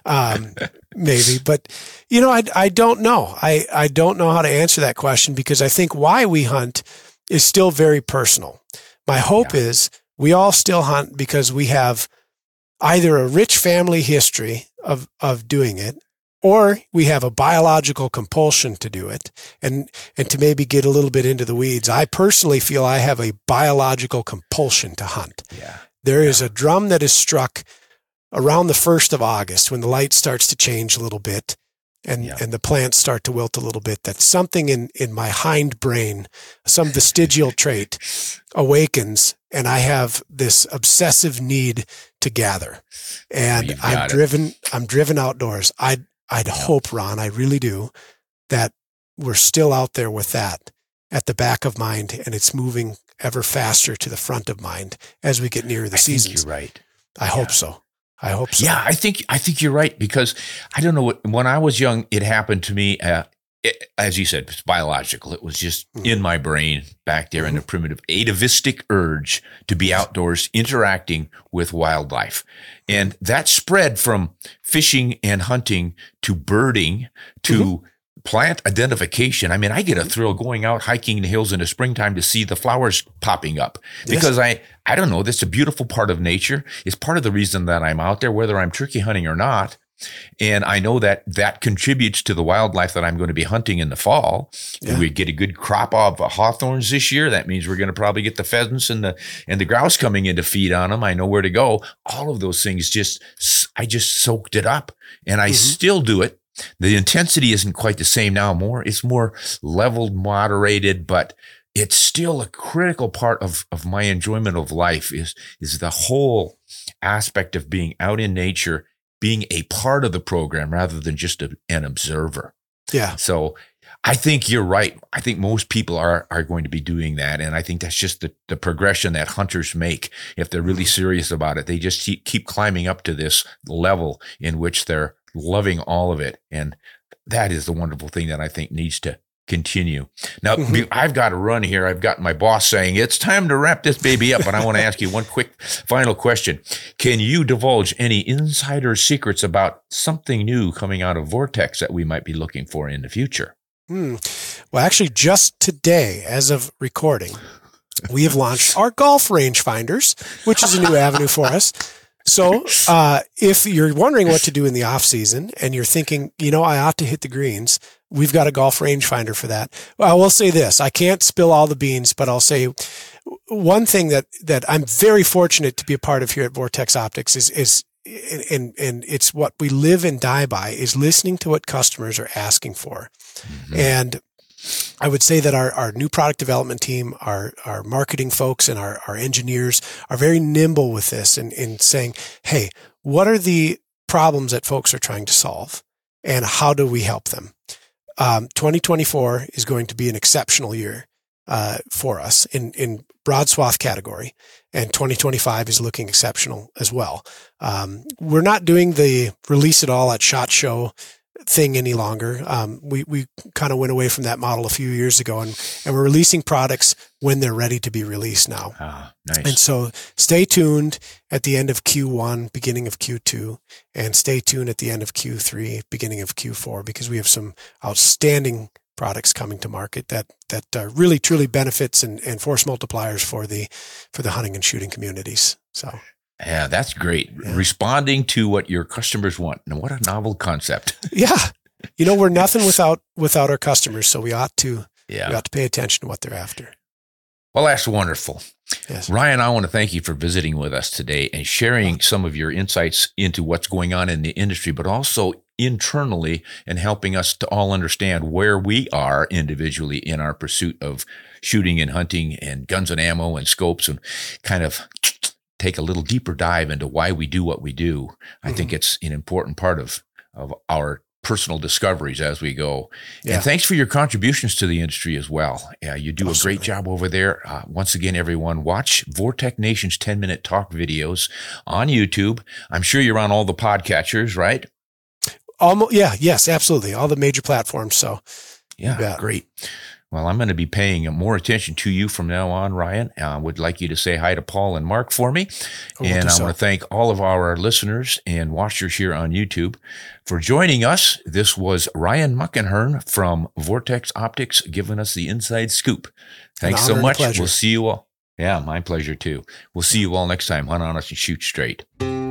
Maybe, but you know, I don't know. I don't know how to answer that question because I think why we hunt is still very personal. My hope is we all still hunt because we have either a rich family history of doing it, or we have a biological compulsion to do it. And to maybe get a little bit into the weeds, I personally feel I have a biological compulsion to hunt. Yeah. There is a drum that is struck around the 1st of August when the light starts to change a little bit. And the plants start to wilt a little bit, that something in my hind brain, some vestigial trait awakens, and I have this obsessive need to gather. And I'm driven outdoors. I'd hope, Ron, I really do, that we're still out there with that at the back of mind, and it's moving ever faster to the front of mind as we get nearer the seasons. I think you're right. I hope so. I hope so. Yeah, I think you're right because I don't know, when I was young, it happened to me as you said, it's biological. It was just in my brain back there in the primitive atavistic urge to be outdoors interacting with wildlife. And that spread from fishing and hunting to birding to plant identification. I mean, I get a thrill going out hiking the hills in the springtime to see the flowers popping up because I don't know, that's a beautiful part of nature. It's part of the reason that I'm out there, whether I'm turkey hunting or not. And I know that that contributes to the wildlife that I'm going to be hunting in the fall. Yeah. We get a good crop of hawthorns this year. That means we're going to probably get the pheasants and the grouse coming in to feed on them. I know where to go. All of those things I just soaked it up, and I still do it. The intensity isn't quite the same now. It's more leveled, moderated, but it's still a critical part of my enjoyment of life is the whole aspect of being out in nature, being a part of the program rather than just an observer. Yeah. So I think you're right. I think most people are going to be doing that. And I think that's just the progression that hunters make. If they're really serious about it, they just keep climbing up to this level in which they're loving all of it. And that is the wonderful thing that I think needs to continue. Now, I've got to run here. I've got my boss saying it's time to wrap this baby up. And I want to ask you one quick final question. Can you divulge any insider secrets about something new coming out of Vortex that we might be looking for in the future? Well, actually, just today, as of recording, we have launched our golf range finders, which is a new avenue for us. So if you're wondering what to do in the off season and you're thinking, I ought to hit the greens, we've got a golf rangefinder for that. Well, I will say this, I can't spill all the beans, but I'll say one thing that I'm very fortunate to be a part of here at Vortex Optics is it's what we live and die by, is listening to what customers are asking for. And I would say that our new product development team, our marketing folks and our engineers are very nimble with this in saying, hey, what are the problems that folks are trying to solve and how do we help them? 2024 is going to be an exceptional year for us in broad swath category, and 2025 is looking exceptional as well. We're not doing the release it all at SHOT Show thing any longer. We kind of went away from that model a few years ago, and we're releasing products when they're ready to be released now. Nice. And so stay tuned at the end of Q1, beginning of Q2, and stay tuned at the end of Q3, beginning of Q4, because we have some outstanding products coming to market that really truly benefits and force multipliers for the hunting and shooting communities. So. Yeah, that's great. Yeah. Responding to what your customers want. Now, what a novel concept. Yeah. We're nothing without our customers, so we ought to pay attention to what they're after. Well, that's wonderful. Yes. Ryan, I want to thank you for visiting with us today and sharing some of your insights into what's going on in the industry, but also internally, and helping us to all understand where we are individually in our pursuit of shooting and hunting and guns and ammo and scopes, and kind of take a little deeper dive into why we do what we do. I think it's an important part of our personal discoveries as we go. Yeah. And thanks for your contributions to the industry as well. You do a great job over there. Once again, everyone, watch Vortex Nation's 10-minute talk videos on YouTube. I'm sure you're on all the podcatchers, right? Yes, absolutely. All the major platforms. So yeah, great. Well, I'm going to be paying more attention to you from now on, Ryan. I would like you to say hi to Paul and Mark for me. And I want to thank all of our listeners and watchers here on YouTube for joining us. This was Ryan Muckenhern from Vortex Optics giving us the inside scoop. Thanks so much. We'll see you all. Yeah, my pleasure too. We'll see you all next time. Hunt honest and shoot straight.